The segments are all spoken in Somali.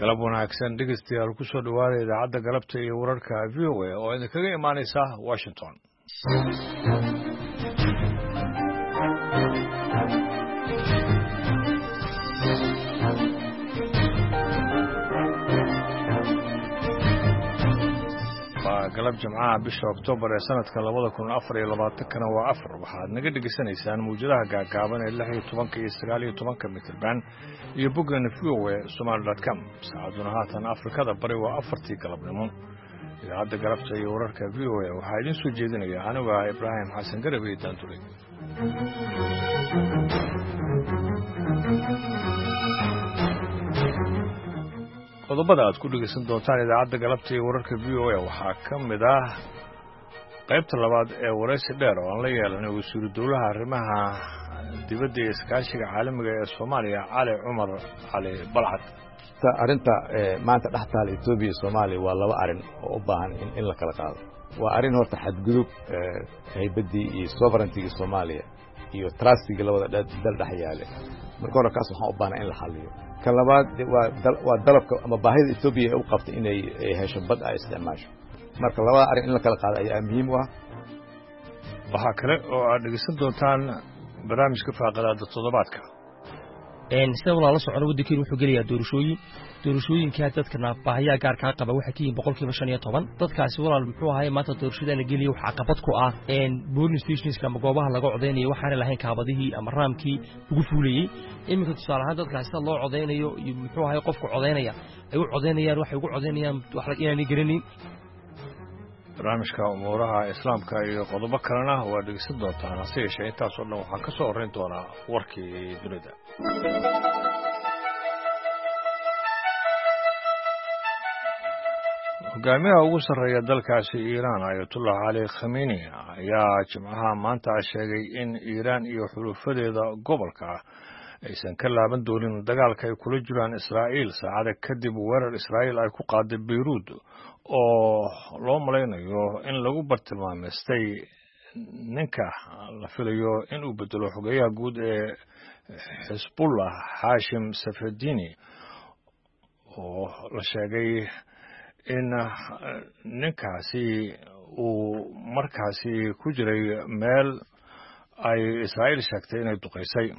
galab wanaagsan dhegeystayaal ku soo dhawaada idaacadda galabta iyo wararka VOA oo idinkaga imaanaysa Washington. galab jimcaha bisha Oktoobar ee sanadka 2024 waa 4 waxaad naga dhageysanaysaan muujadaha gaagaaban ee 16 iyo 19 mitirban iyo boggeena VOA.com saacaduna haatan Afrikada bari waa 4 galabnimo idaacadda galabta iyo wararka VOA waxaa idin soo jeedinaya aniga Ibrahim Xasan Garabi Daantulay. qodobada aad ku dhegeysan doontaan idaacadda galabta iyo wararka VOA waxaa ka mid ah qaybta labaad ee waraysi dheer oo aan la yeelanay wasiiru dowlaha arrimaha dibadda iyo iskaashiga caalamiga ee Soomaaliya Cali Cumar Cali Balcad. Arrinta maanta dhaxtaal Itoobiya iyo Soomaaliya waa laba arrin oo u baahan in la kala qaado. Waa arrin horta xadgudub haybadii iyo sovereignty-ga Soomaaliya iyo trust-ga labada dal dhaxyaale. marka hore kaas waxaan u baahnaa in la xalliyo. kan labaad waa dalabka ama baahida Itoobiya u qabtay inay hesho bad ay isticmaasho. marka labada arrin in la kala qaado ayaa muhiim u ah. waxaa kale oo aad dhegeysan doontaan barnaamijka faaqadaada toddobaadka. sida walaalo socon waddankeenu wuxuu gelayaa doorashooyinka dadkana baahiyaha gaarka qaba waxay ka yihiin 15% dadkaasi walaal muxuu ahaay maanta doorashada la geliyo waxa caqabad ku ah polling stations ama goobaha laga codeynayo waxaan lahayn kaabadihii ama raamkii ugu fuulayay iminka tusaale ahaan dadkaasi loo codeynayo muxuu ahaay qofku codeynaya ay u codeynayaan waxay ugu codeynayaan wax la inaan garanin. barnaamijka umuuraha islaamka iyo qodobo kalena waa dhegeysan doontaan hase yeeshee intaas oo dhan waxaan ka soo horreyn doonaa warkii dunida. hogaamiyaha ugu sarreeya dalkaasi Iiraan Ayatollah Ali Khamenei ayaa jimcaha maanta sheegay in Iiraan iyo xulufadeeda gobolka aysan ka laaban doonin dagaalka ay kula jiraan Israa'iil saacada kadib weerar Israa'iil ay ku qaaday Beirut oo loo malaynayo in lagu bartilmaameystay ninka la filayo in uu bedelo xogeyaha guud ee Hezbollah Hashim Safadini oo la sheegay in ninkaasi uu markaasi ku jiray meel ay Israa'iil sheegtay inay duqeysay.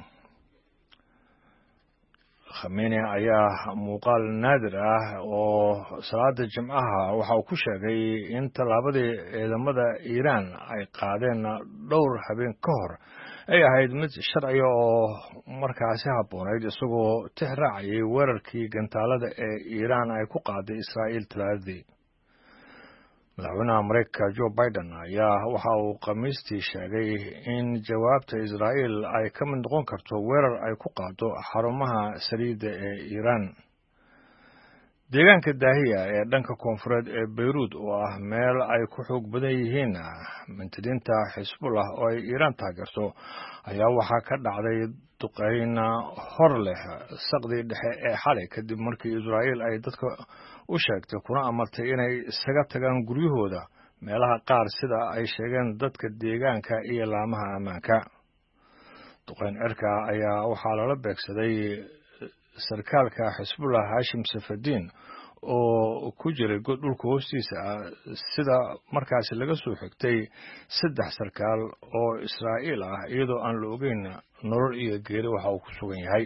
Khamenei ayaa muuqaal naadir ah oo salaada jimcaha waxa uu ku sheegay in tallaabadii ciidamada Iiraan ay qaadeen dhowr habeen ka hor ay ahayd mid sharci oo markaasi habboonayd isagoo tixraacayay weerarkii gantaalada ee Iiraan ay ku qaaday Israa'iil talaadadii. madaxweynaha Mareykanka Joe Biden ayaa waxa uu Khamiistii sheegay in jawaabta Israa'iil ay ka mid noqon karto weerar ay ku qaado xarumaha saliidda ee Iiraan. deegaanka Daahiya ee dhanka koonfureed ee Beirut oo ah meel ay ku xoog badan yihiin mintidiinta Hezbollah oo ay Iiraan taageerto ayaa waxaa ka dhacday duqeyn hor leh saqdii dhexe ee xalay kadib markii Israa'iil ay dadka u sheegtay kuna amartay inay isaga tagaan guryahooda meelaha qaar sida ay sheegeen dadka deegaanka iyo laamaha ammaanka. duqeyn cirka ayaa waxaa lala beegsaday sarkaalka Hezbollah Hashim Safadin oo ku jiray god dhulka hoostiisa sida markaasi laga soo xigtay 3 sarkaal oo Israa'iil ah iyadoo aan la ogeyn nolol iyo geeri waxa uu ku sugan yahay.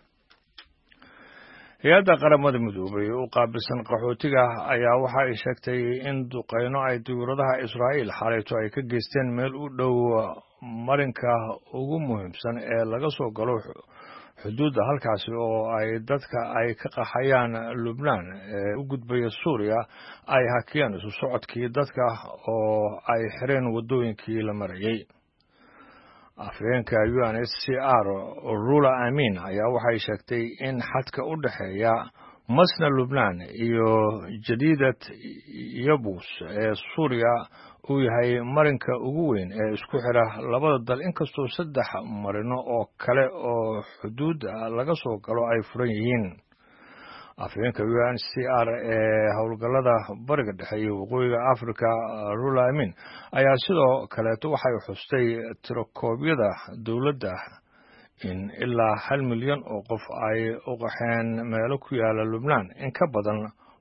hay'adda qaramada midoobay oo qaabilsan qaxootiga ayaa waxa ay sheegtay in duqeyno ay diyaaradaha Israa'iil xalayto ay ka geysteen meel u dhow marinka ugu muhiimsan ee laga soo galo xuduudda halkaasi oo ay dadka ay ka qaxayaan Lubnaan ee u gudbaya Suuriya ay hakiyeen isu socodkii dadka oo ay xireen wadooyinkii la marayay. afhayeenka UNHCR Rula Amin ayaa waxay sheegtay in xadka u dhaxeeya Masna Lubnaan iyo Jadiidat Yabus ee Suuriya uu yahay marinka ugu weyn ee isku xira labada dal inkastoo 3 marino oo kale oo xuduud laga soo galo ay furan yihiin. afhayeenka UNHCR ee howlgallada bariga dhexe iyo waqooyiga Afrika Rula Amin ayaa sidoo kale waxay xustay tirokoobyada dawladda in ilaa 1 milyan oo qof ay u qaxeen meelo ku yaala Lubnaan in ka badan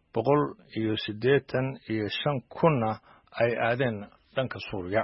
185 kunna ay aadeen dhanka Suuriya.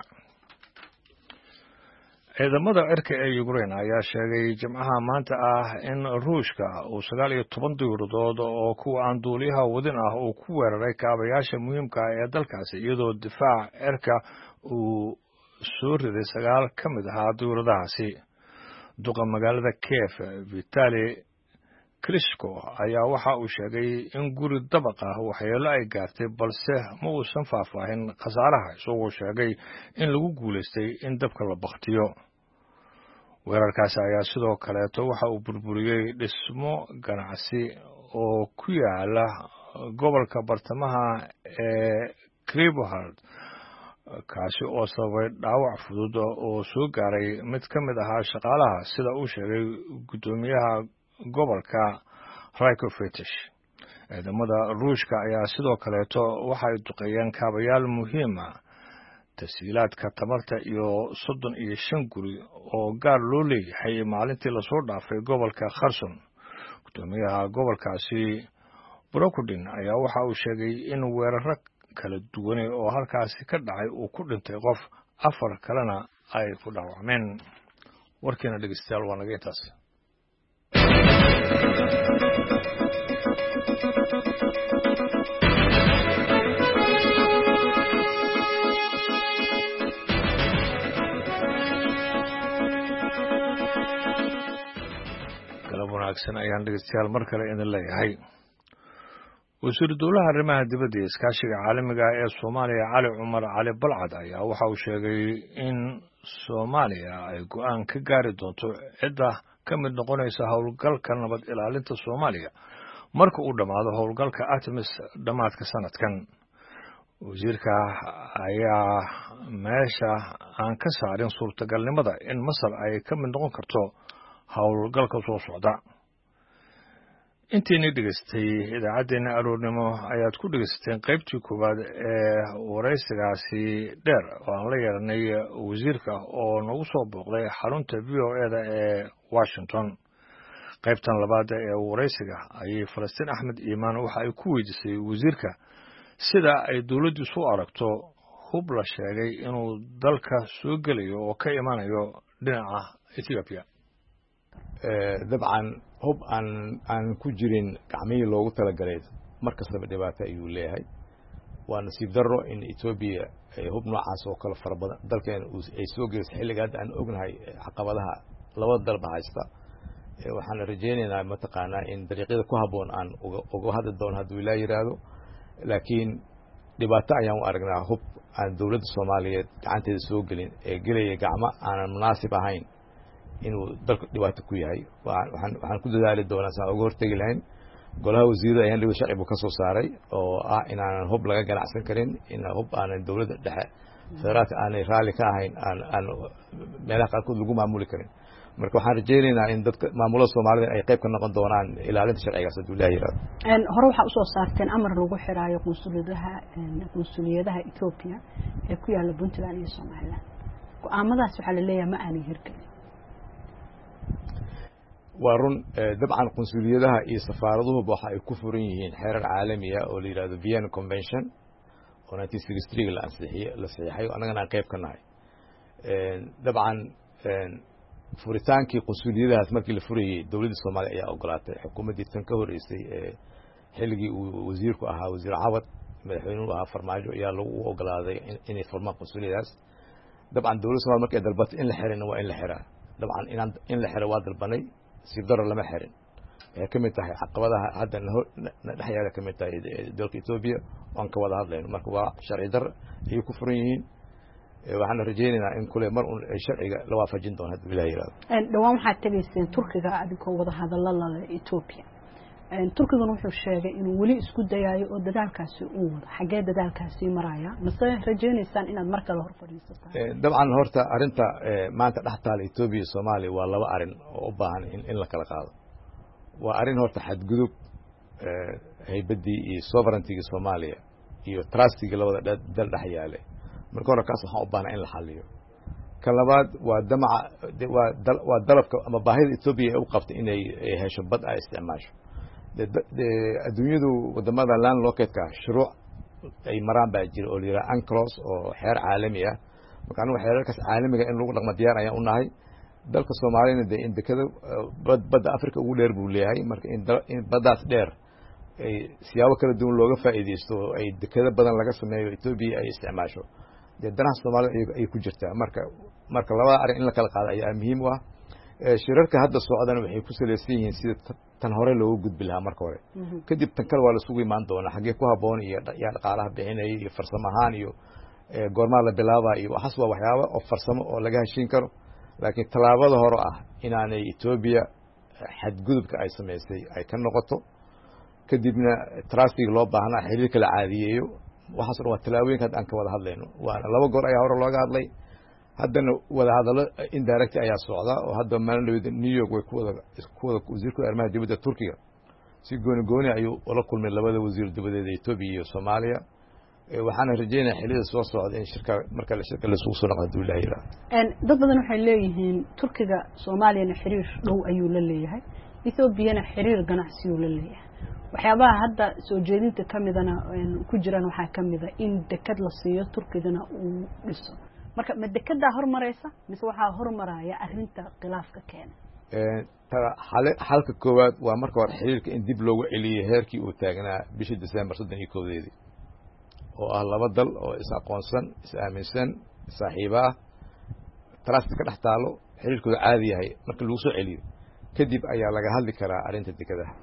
ciidamada cirka ee Ukraine ayaa sheegay Jimcaha maanta in Ruushka uu 19 diyaaradood oo kuwa aan duuliyaha wadin uu ku weeraray kaabayaasha muhiimka ah ee dalkaasi iyadoo difaaca cirka uu soo riday 9 ka mid ah diyaaradahaasi. duqa magaalada Kiev Vitali Klitschko ayaa waxa uu sheegay in guri dabaq ah waxyeello ay gaartay balse ma uusan faahfaahin khasaaraha isagoo sheegay in lagu guuleystay in dabka la bakhtiyo. weerarkaasi ayaa sidoo kaleeto waxa uu burburiyey dhismo ganacsi oo ku yaala gobolka bartamaha ee Krivohard kaasi oo sababay dhaawac fudud oo soo gaaray mid ka mid ah shaqaalaha sida uu sheegay gudoomiyaha gobolka Rakovetish. ciidamada Ruushka ayaa sidoo kaleeto waxay duqeeyeen kaabayaal muhiim ah tasiilaadka tamarta iyo 35 guri oo gaar loo leeyahay maalintii la soo dhaafay gobolka Kherson. gudoomiyaha gobolkaasi Brokudin ayaa waxa uu sheegay in weeraro kala duwan oo halkaasi ka dhacay uu ku dhintay qof 4 kalena ay ku dhaawacmeen. warkiina dhegeystayaal waa naga intaas. wanaagsan ayaan dhegeystayaal mar kale idin leeyahay. wasiir dowlaha arrimaha dibadda ee iskaashiga caalamiga ah ee Soomaaliya Cali Cumar Cali Balcad ayaa waxa uu sheegay in Soomaaliya ay go'aan ka gaari doonto cidda ka mid noqonaysa howlgalka nabad ilaalinta Soomaaliya marka uu dhamaado howlgalka Artemis dhamaadka sanadkan. wasiirka ayaa meesha aan ka saarin suurtagalnimada in Masar ay ka mid noqon karto howlgalka soo socda. intiina dhageystay idaacadeena aroornimo ayaad ku dhageysateen qaybtii koowaad ee wareysigaasi dheer oo aan la yeelanay wasiirka oo nagu soo booqday xarunta VOA-da ee Washington. qaybtan labaad ee wareysiga ayay Falastiin Axmed Iimaan waxa ay ku weydiisay wasiirka sida ay dawladdu soo aragto hub la sheegay inuu dalka soo gelayo oo ka imanayo dhinaca Ethiopia. dabcan hub aan ku jirin gacmihii loogu talagalay markastaba dhibaato ayuu leeyahay. waa nasiib darro in Ethiopia hub noocaas oo kala fara badan dalkeena ay soo gelisay xilliga aan ognahay caqabadaha labada dalba haysta. waxaan rajaynaynaa mataqaanaa in dariiqada ku haboon aan uga hadli doono hadduu ilaa yiraahdo. laakiin dhibaato ayaan u aragnaa hub aan dawladda Soomaaliyeed gacanteeda soo gelin ee gelaya gacmo aanan munaasib ahayn inuu dalka dhibaato ku yahay. waxaan ku dadaali doonaa saan uga hortagi lahayn. golaha wasiirada ayaan dhigo sharci buu ka soo saaray oo inaanan hub laga ganacsan karin, in hub aanan dawladda dhexe federaalka aanay raalli ka ahayn aan meelaha qaarkood lagu maamuli karin. marka waxaan rajaynaynaa in dadka maamulada Soomaalida ay qayb ka noqon doonaan ilaalinta sharcigaas hadduu ilaahay yiraahdo. hore waxaa usoo saarteen amar lagu xiraayo qunsuliyadaha Ethiopia ee ku yaala Puntland iyo Somaliland. go'aamadaas waxaa la leeyahay ma aanay hirgelin. waa run. dabcan qunsuliyadaha iyo safaaraduhu waxa ay ku furan yihiin xeerar caalami ah oo la yiraahdo Vienna Convention oo 1963 la saxiixay oo anagana qayb ka nahay. dabcan furitaankii qunsuliyadahaas markii la furayay dawladda Soomaaliya ayaa ogolaatay. xukuumaddii tan ka horeysay xilligii uu wasiirku ahaa wasiir Cawad madaxweynuhu ahaa Farmaajo ayaa lagu ogolaaday inay furmaan qunsuliyadaas. dabcan dawladda Soomaaliya markay dalbatay in la xirina waa in la xiraa. dabcan in la xiro waa dalbanay, siib darro lama xirin. waxay ka mid tahay caqabadaha hadda dhex yaala ka mid tahay dalka Ethiopia aan ka wada hadlayno. marka waa sharci darro ayay ku furan yihiin. waxaan rajaynaynaa in kule mar ay sharciga la waafajin doono hadduu ilaahay yiraahdo. dhawaan waxaad tagayseen Turkiga adigoo wada hadallo la Ethiopia. Turkiga wuxuu sheegay inuu wali isku dayayo oo dadaalkaasi uu wado. xagee dadaalkaasi maraya? mase rajaynaysaan inaad mar kale hor fadhiisataan? dabcan horta arinta maanta dhex taala Ethiopia iyo Soomaaliya waa laba arin oo u baahan in la kala qaado. waa arin horta xadgudub haybadii iyo sovereignty-ga Soomaaliya iyo trustiga labada dal dhex yaale. marka hore kaas waxaan u baahnaa in la xalliyo. kan labaad waa damaca waa dalabka ama baahida Ethiopia ay u qabtay inay hesho bad ay isticmaasho adduunyadu wadamada landlocked-ka shuruuc ay maraan baa jira oo la yiraahdo UNCLOS oo xeer caalami ah marka anigu xeerarkaas caalamiga in lagu dhaqmo diyaar ayaan u nahay dalka Soomaaliyeed in dekada badda Afrika ugu dheer buu leeyahay marka in baddaas dheer ay siyaabo kala duwan looga faa'iideysto ay dekada badan laga sameeyo Ethiopia ay isticmaasho danaha Soomaaliya ay ku jirtaa marka labada arrin in la kala qaado ayaa muhiim u ah shirarka hadda socdana waxay ku saleysan yihiin sida tan hore loogu gudbi lahaa marka hore kadib tan kale waa la isugu imaan doonaa xagee ku haboon iyo dhaqaalaha bixinaya iyo farsamo ahaan iyo goormaa la bilaabaa iyo waxaas waa waxyaabo oo farsamo oo laga heshiin karo laakiin tallaabada hore ah inaanay Ethiopia xadgudubka ay samaysay ay ka noqoto kadibna trustig loo baahnaa xiriirka la caadiyeeyo waxaas oo waa tallaabooyinka aan ka wada hadlayno waana laba goor ayaa hore looga hadlay haddana wada hadallo indirect ayaa socda oo hadda maalin New York way ku wada wasiirka arrimaha dibadda Turkiga si gooni ayuu ula kulmay labada wasiir dibadeed Ethiopia iyo Soomaaliya waxaana rajaynayaa xilliga soo socda in shirka marka la isugu soo noqdo Duulayra dad badan waxay leeyihiin Turkiga Soomaaliyana xiriir dhow ayuu la leeyahay Ethiopia xiriir ganacsi uu la leeyahay waxyaabaha hadda soo jeedinta kamidana ku jiraan waxaa kamida in dekad la siiyo Turkigana uu dhiso marka ma dekada hormaraysa mise waxaa hormaraya arrinta khilaafka keenay halka koowaad waa marka hore xiriirka in dib loogu celiyo heerkii uu taagnaa bishii December 31 oo ah laba dal oo is aqoonsan is aaminsan saaxiibo ah trust ka dhex taalo xiriirkooda caadi yahay marka lagu soo celiyo kadib ayaa laga hadli karaa arrinta dekadaha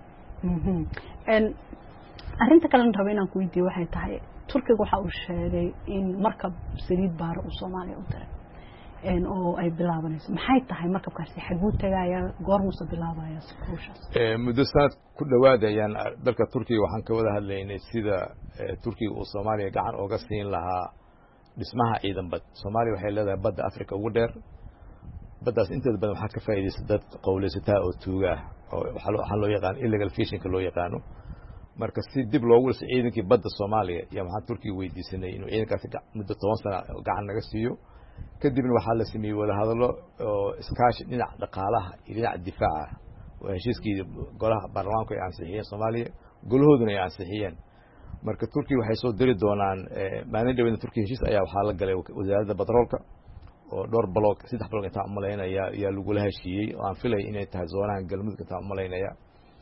arrinta kale aan rabo inaan ku weydiiyo waxay tahay Turkiga waxa uu sheegay in markab saliid baar uu Soomaaliya u diray oo ay bilaabanayso maxay tahay markabkaasi xaguu tagaya goormuus bilaabaya safruushaas muddo sanad ku dhawaad ayaan dalka Turkiga waxaan ka wada hadlaynay sida Turkiga uu Soomaaliya gacan uga siin lahaa dhismaha ciidan bad Soomaaliya waxay leedahay badda Afrika ugu dheer baddaas inta badan waxa ka faa'iideysta dad qowleysata oo tuuga oo waxa loo yaqaan illegal fishing loo yaqaano marka si dib loogu dhisay ciidankii badda Soomaaliya iyo waxaan Turkiga weydiisanay inuu ciidankaasi muddo 10 sano gacan naga siiyo kadibna waxaa la sameeyay wada hadallo oo iskaashi dhinaca dhaqaalaha iyo dhinaca difaaca oo heshiiskii golaha baarlamaanka ay ansixiyeen Soomaaliya golahooduna ay ansixiyeen marka Turkiga waxay soo diri doonaan maalin dhawaan Turkiga heshiis ayaa waxaa la galay wasaaradda batroolka oo dhowr block 3 block inta umaleynaya ayaa lagu la heshiiyey oo aan filay inay tahay zoonaha galmudug inta umaleynaya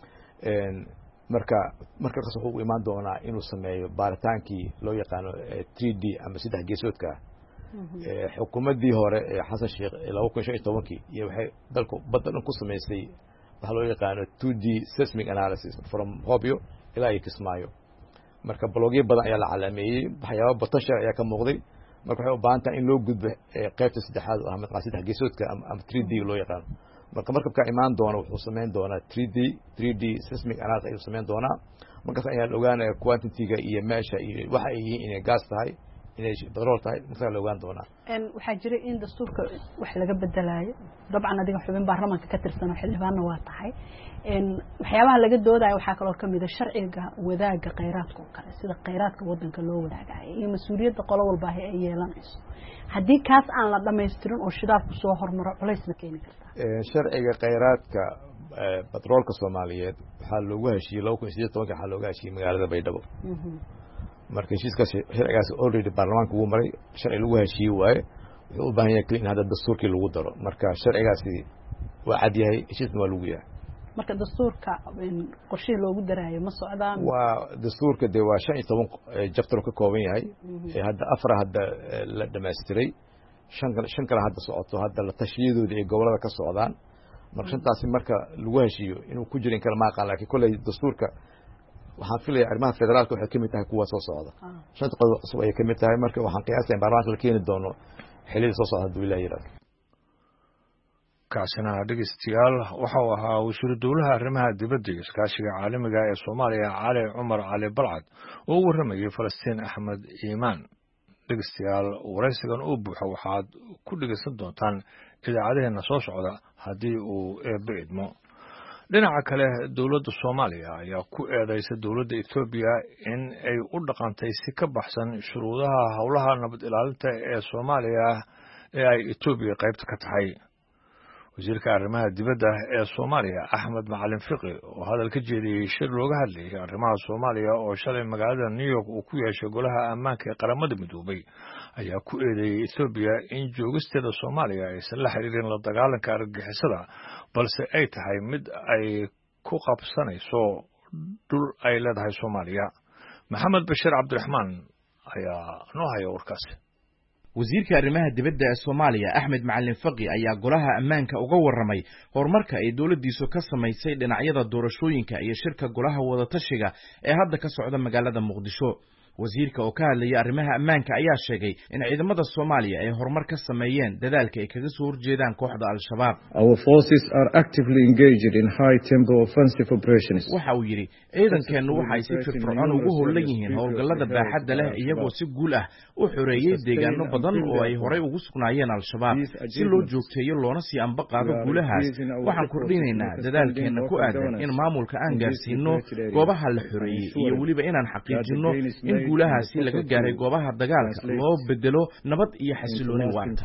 marka wuxuu u imaan doonaa inuu sameeyo baaritaankii loo yaqaano 3D ama 3 geesoodka xukuumadii hore ee Xasan Sheekh 2015 iyo waxay dalku badan ku sameysay waxa loo yaqaano 2D seismic analysis from Hobyo ilaa Kismaayo marka blogyo badan ayaa la calaameeyay waxyaabo potential ayaa ka muuqday marka waxay u baahan tahay in loo gudbo qaybta saddexaad oo ah 3 geesoodka ama 3D loo yaqaano marka imaan doona wuxuu sameyn doonaa 3D seismic analysis ayuu sameyn doonaa markaas ayaa la ogaanaya quantity-ga iyo meesha iyo waxa ay yihiin inay gas tahay inay batrool tahay marka la ogaan doonaa waxaa jiray in dastuurka wax laga bedelayo dabcan adiga xubin baarlamaanka ka tirsan oo xildhibaanna waa tahay waxyaabaha laga doodayo waxaa kaloo kamid ah sharciga wadaaga kheyraadka oo kale sida kheyraadka wadanka loo wadaagayo iyo mas'uuliyadda qolo walba ay yeelanayso haddii kaas aan la dhameystirin oo shidaalku soo hormaro culays ma keeni kartaa sharciga kheyraadka batroolka Soomaaliyeed waxaa loogu heshiiyey 2018 waxaa looga heshiiyey magaalada Baydhabo marka heshiiskaas sharcigaas already baarlamaanka uu maray sharci lagu heshiiyey waaye wuxuu u baahan yahay in hadda dastuurkii lagu daro marka sharcigaasi waa cad yahay heshiisna waa lagu yahay marka dastuurka qorshaha loogu daraayo ma socdaan waa dastuurka de waa 15 chapter ka kooban yahay hadda afar hadda la dhameystiray shan kale hadda socoto hadda la tashiyadooda ee gobolada ka socdaan marka shantaasi marka lagu heshiiyo inuu ku jirin kala ma aqaan laakiin kulay dastuurka waxaan filayaa arrimaha federaalka waxay kamid tahay kuwa soo socda shanta qodob cusub ay kamid tahay marka waxaan qiyaasay baarlamaanka la keeni doono xilliga soo socda haduu ilaahay yiraahdo kaasina dhegeystayaal waxa uu ahaa wasiir dowlaha arrimaha dibadda iyo iskaashiga caalamiga ee Soomaaliya Cali Cumar Cali Balcad oo waramayay Falastiin Axmed Iimaan dhegeystayaal waraysigan uu buuxo waxaad ku dhegeysan doontaan idaacadeena soo socda haddii uu eebbe idmo dhinaca kale dowladda Soomaaliya ayaa ku eedeysay dowladda Itoobiya in ay u dhaqantay si ka baxsan shuruudaha howlaha nabad ilaalinta ee Soomaaliya ee ay Itoobiya qaybta ka tahay. wasiirka arrimaha dibadda ee Soomaaliya Axmed Macalin Fiqi oo hadal ka jeediyay shir looga hadlayay arrimaha Soomaaliya oo shalay magaalada New York uu ku yeeshay golaha ammaanka ee qaramada midoobay ayaa ku eedeeyay Itoobiya in joogisteeda Soomaaliya aysan la xiriirin la dagaalanka argagixisada balse ay tahay mid ay ku qabsanayso dhul ay leedahay Soomaaliya. Maxamed Bashir Cabdiraxmaan ayaa noo haya warkaasi. wasiirka arrimaha dibadda ee Soomaaliya Axmed Macalin Fiqi ayaa golaha ammaanka uga warramay horumarka ay dawladdiisu ka samaysay dhinacyada doorashooyinka iyo shirka golaha wada tashiga ee hadda ka socda magaalada Muqdisho. wasiirka oo ka hadlayay arrimaha ammaanka ayaa sheegay in ciidamada Soomaaliya ay horumar ka sameeyeen dadaalka ay kaga soo horjeedaan kooxda Al-Shabaab. Our forces are actively engaged in high tempo offensive operations. waxa uu yiri ciidankeenu waxay si firfircoon ugu howlan yihiin howlgallada baaxadda leh iyagoo si guul ah u xoreeyay deegaano badan oo ay horey ugu sugnaayeen Al-Shabaab si loo joogteeyo loona sii anba qaado guulahaas. waxaan kordhinaynaa dadaalkeena ku aadan in maamulka aan gaarsiino goobaha la xoreeyay iyo waliba inaan xaqiijino in guulahaasi laga gaaray goobaha dagaalka loo bedelo nabad iyo xasilooni waarta.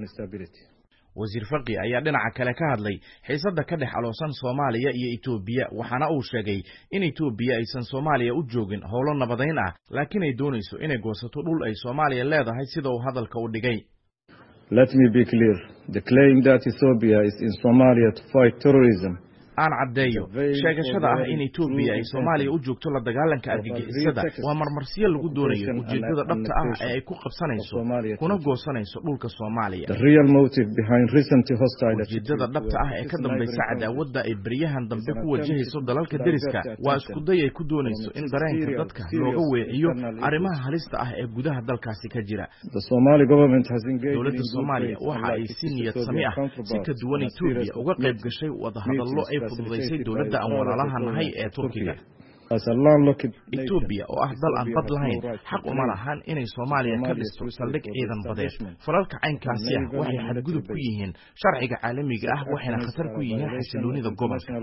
wasiir Fiqi ayaa dhinaca kale ka hadlay xiisadda ka dhex aloosan Soomaaliya iyo Itoobiya waxaana uu sheegay in Itoobiya aysan Soomaaliya u joogin howlo nabadeyn ah laakiin ay doonayso inay goosato dhul ay Soomaaliya leedahay sida uu hadalka u dhigay. Let me be clear. The claim that Ethiopia is in Somalia to fight terrorism aan caddeeyo sheegashada ah in Itoobiya ay Soomaaliya u joogto la dagaalanka argagixisada waa marmarsiyo lagu doonayo ujeedada dhabta ah ee ay ku qabsanayso kuna goosanayso dhulka Soomaaliya. The real motive behind recent hostile ujeedada dhabta ah ee ka dambaysa cadaawada ay bariyahan dambe ku wajahayso dalalka deriska waa isku day ay ku doonayso in dareenka dadka looga weeciyo arrimaha halista ah ee gudaha dalkaasi ka jira. The Somali government has engaged dowladda Soomaaliya waxa ay si niyad sami ah si ka duwan Itoobiya uga qayb gashay wada hadallo ay fududeysay dowladda aan walaalaha nahay ee Turkiga. Itoobiya oo ah dal aan bad lahayn xaq uma lahan inay Soomaaliya ka dhisto saldhig ciidan badeed. falalka caynkaasi ah waxay xadgudub ku yihiin sharciga caalamiga ah waxayna khatar ku yihiin xasiloonida gobolka.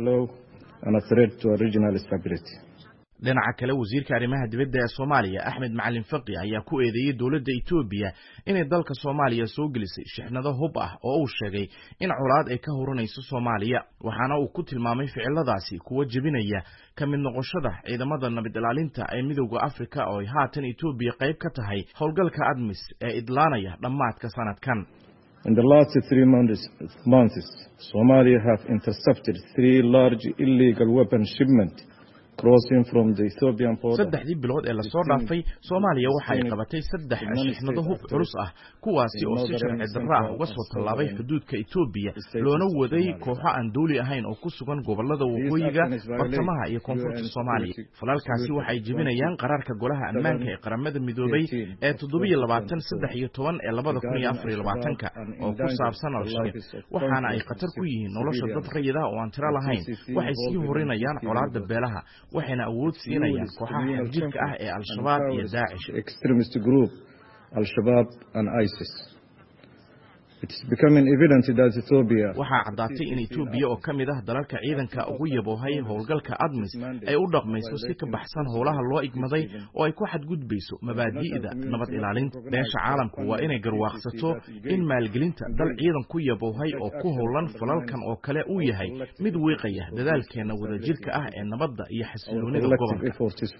dhinaca kale wasiirka arrimaha dibadda ee Soomaaliya Axmed Macalin Fiqi ayaa ku eedeeyay dowladda Itoobiya inay dalka Soomaaliya soo gelisay shixnado hub ah oo uu sheegay in colaad ay ka horanayso Soomaaliya waxaana uu ku tilmaamay ficiladaasi kuwa jabinaya ka mid noqoshada ciidamada nabad ilaalinta ee Midowga Afrika oo ay haatan Itoobiya qayb ka tahay howlgalka ADMIS ee idlaanaya dhamaadka sanadkan. In the last 3 months, Somalia have intercepted 3 large illegal weapon shipments crossing from the Ethiopian border. saddexdii bilood ee la soo dhaafay Soomaaliya waxa ay qabatay 3 shixnado hub culus ah kuwaasi oo si sharci darro ah uga soo tallaabay xuduudka Itoobiya loona waday kooxo aan dawli ahayn oo ku sugan gobolada waqooyiga bartamaha iyo koonfurta Soomaaliya. falalkaasi waxay jebinayaan qaraarka golaha ammaanka ee qaramada midoobay ee 723 ee 2024 oo ku saabsan Al-Shabaab waxaana ay khatar ku yihiin nolosha dad rayid ah oo aan tiro lahayn. waxay sii horinayaan colaadda beelaha waxayna awood siinayaan kooxaha xagjirka ah ee Al-Shabaab iyo Daesh. Extremist group Al-Shabaab and ISIS. It is becoming evident that Ethiopia waxaa caddaatay in Itoobiya oo ka mid ah dalalka ciidanka ugu yaboohay howlgalka ADMIS ay u dhaqmayso si ka baxsan howlaha loo igmaday oo ay ku xadgudbayso mabaadi'da nabad ilaalinta. beesha caalamku waa inay garwaaqsato in maalgelinta dal ciidan ku yaboohay oo ku howlan falalkan oo kale uu yahay mid wiiqaya dadaalkeena wadajirka ah ee nabadda iyo xasiloonida gobolka.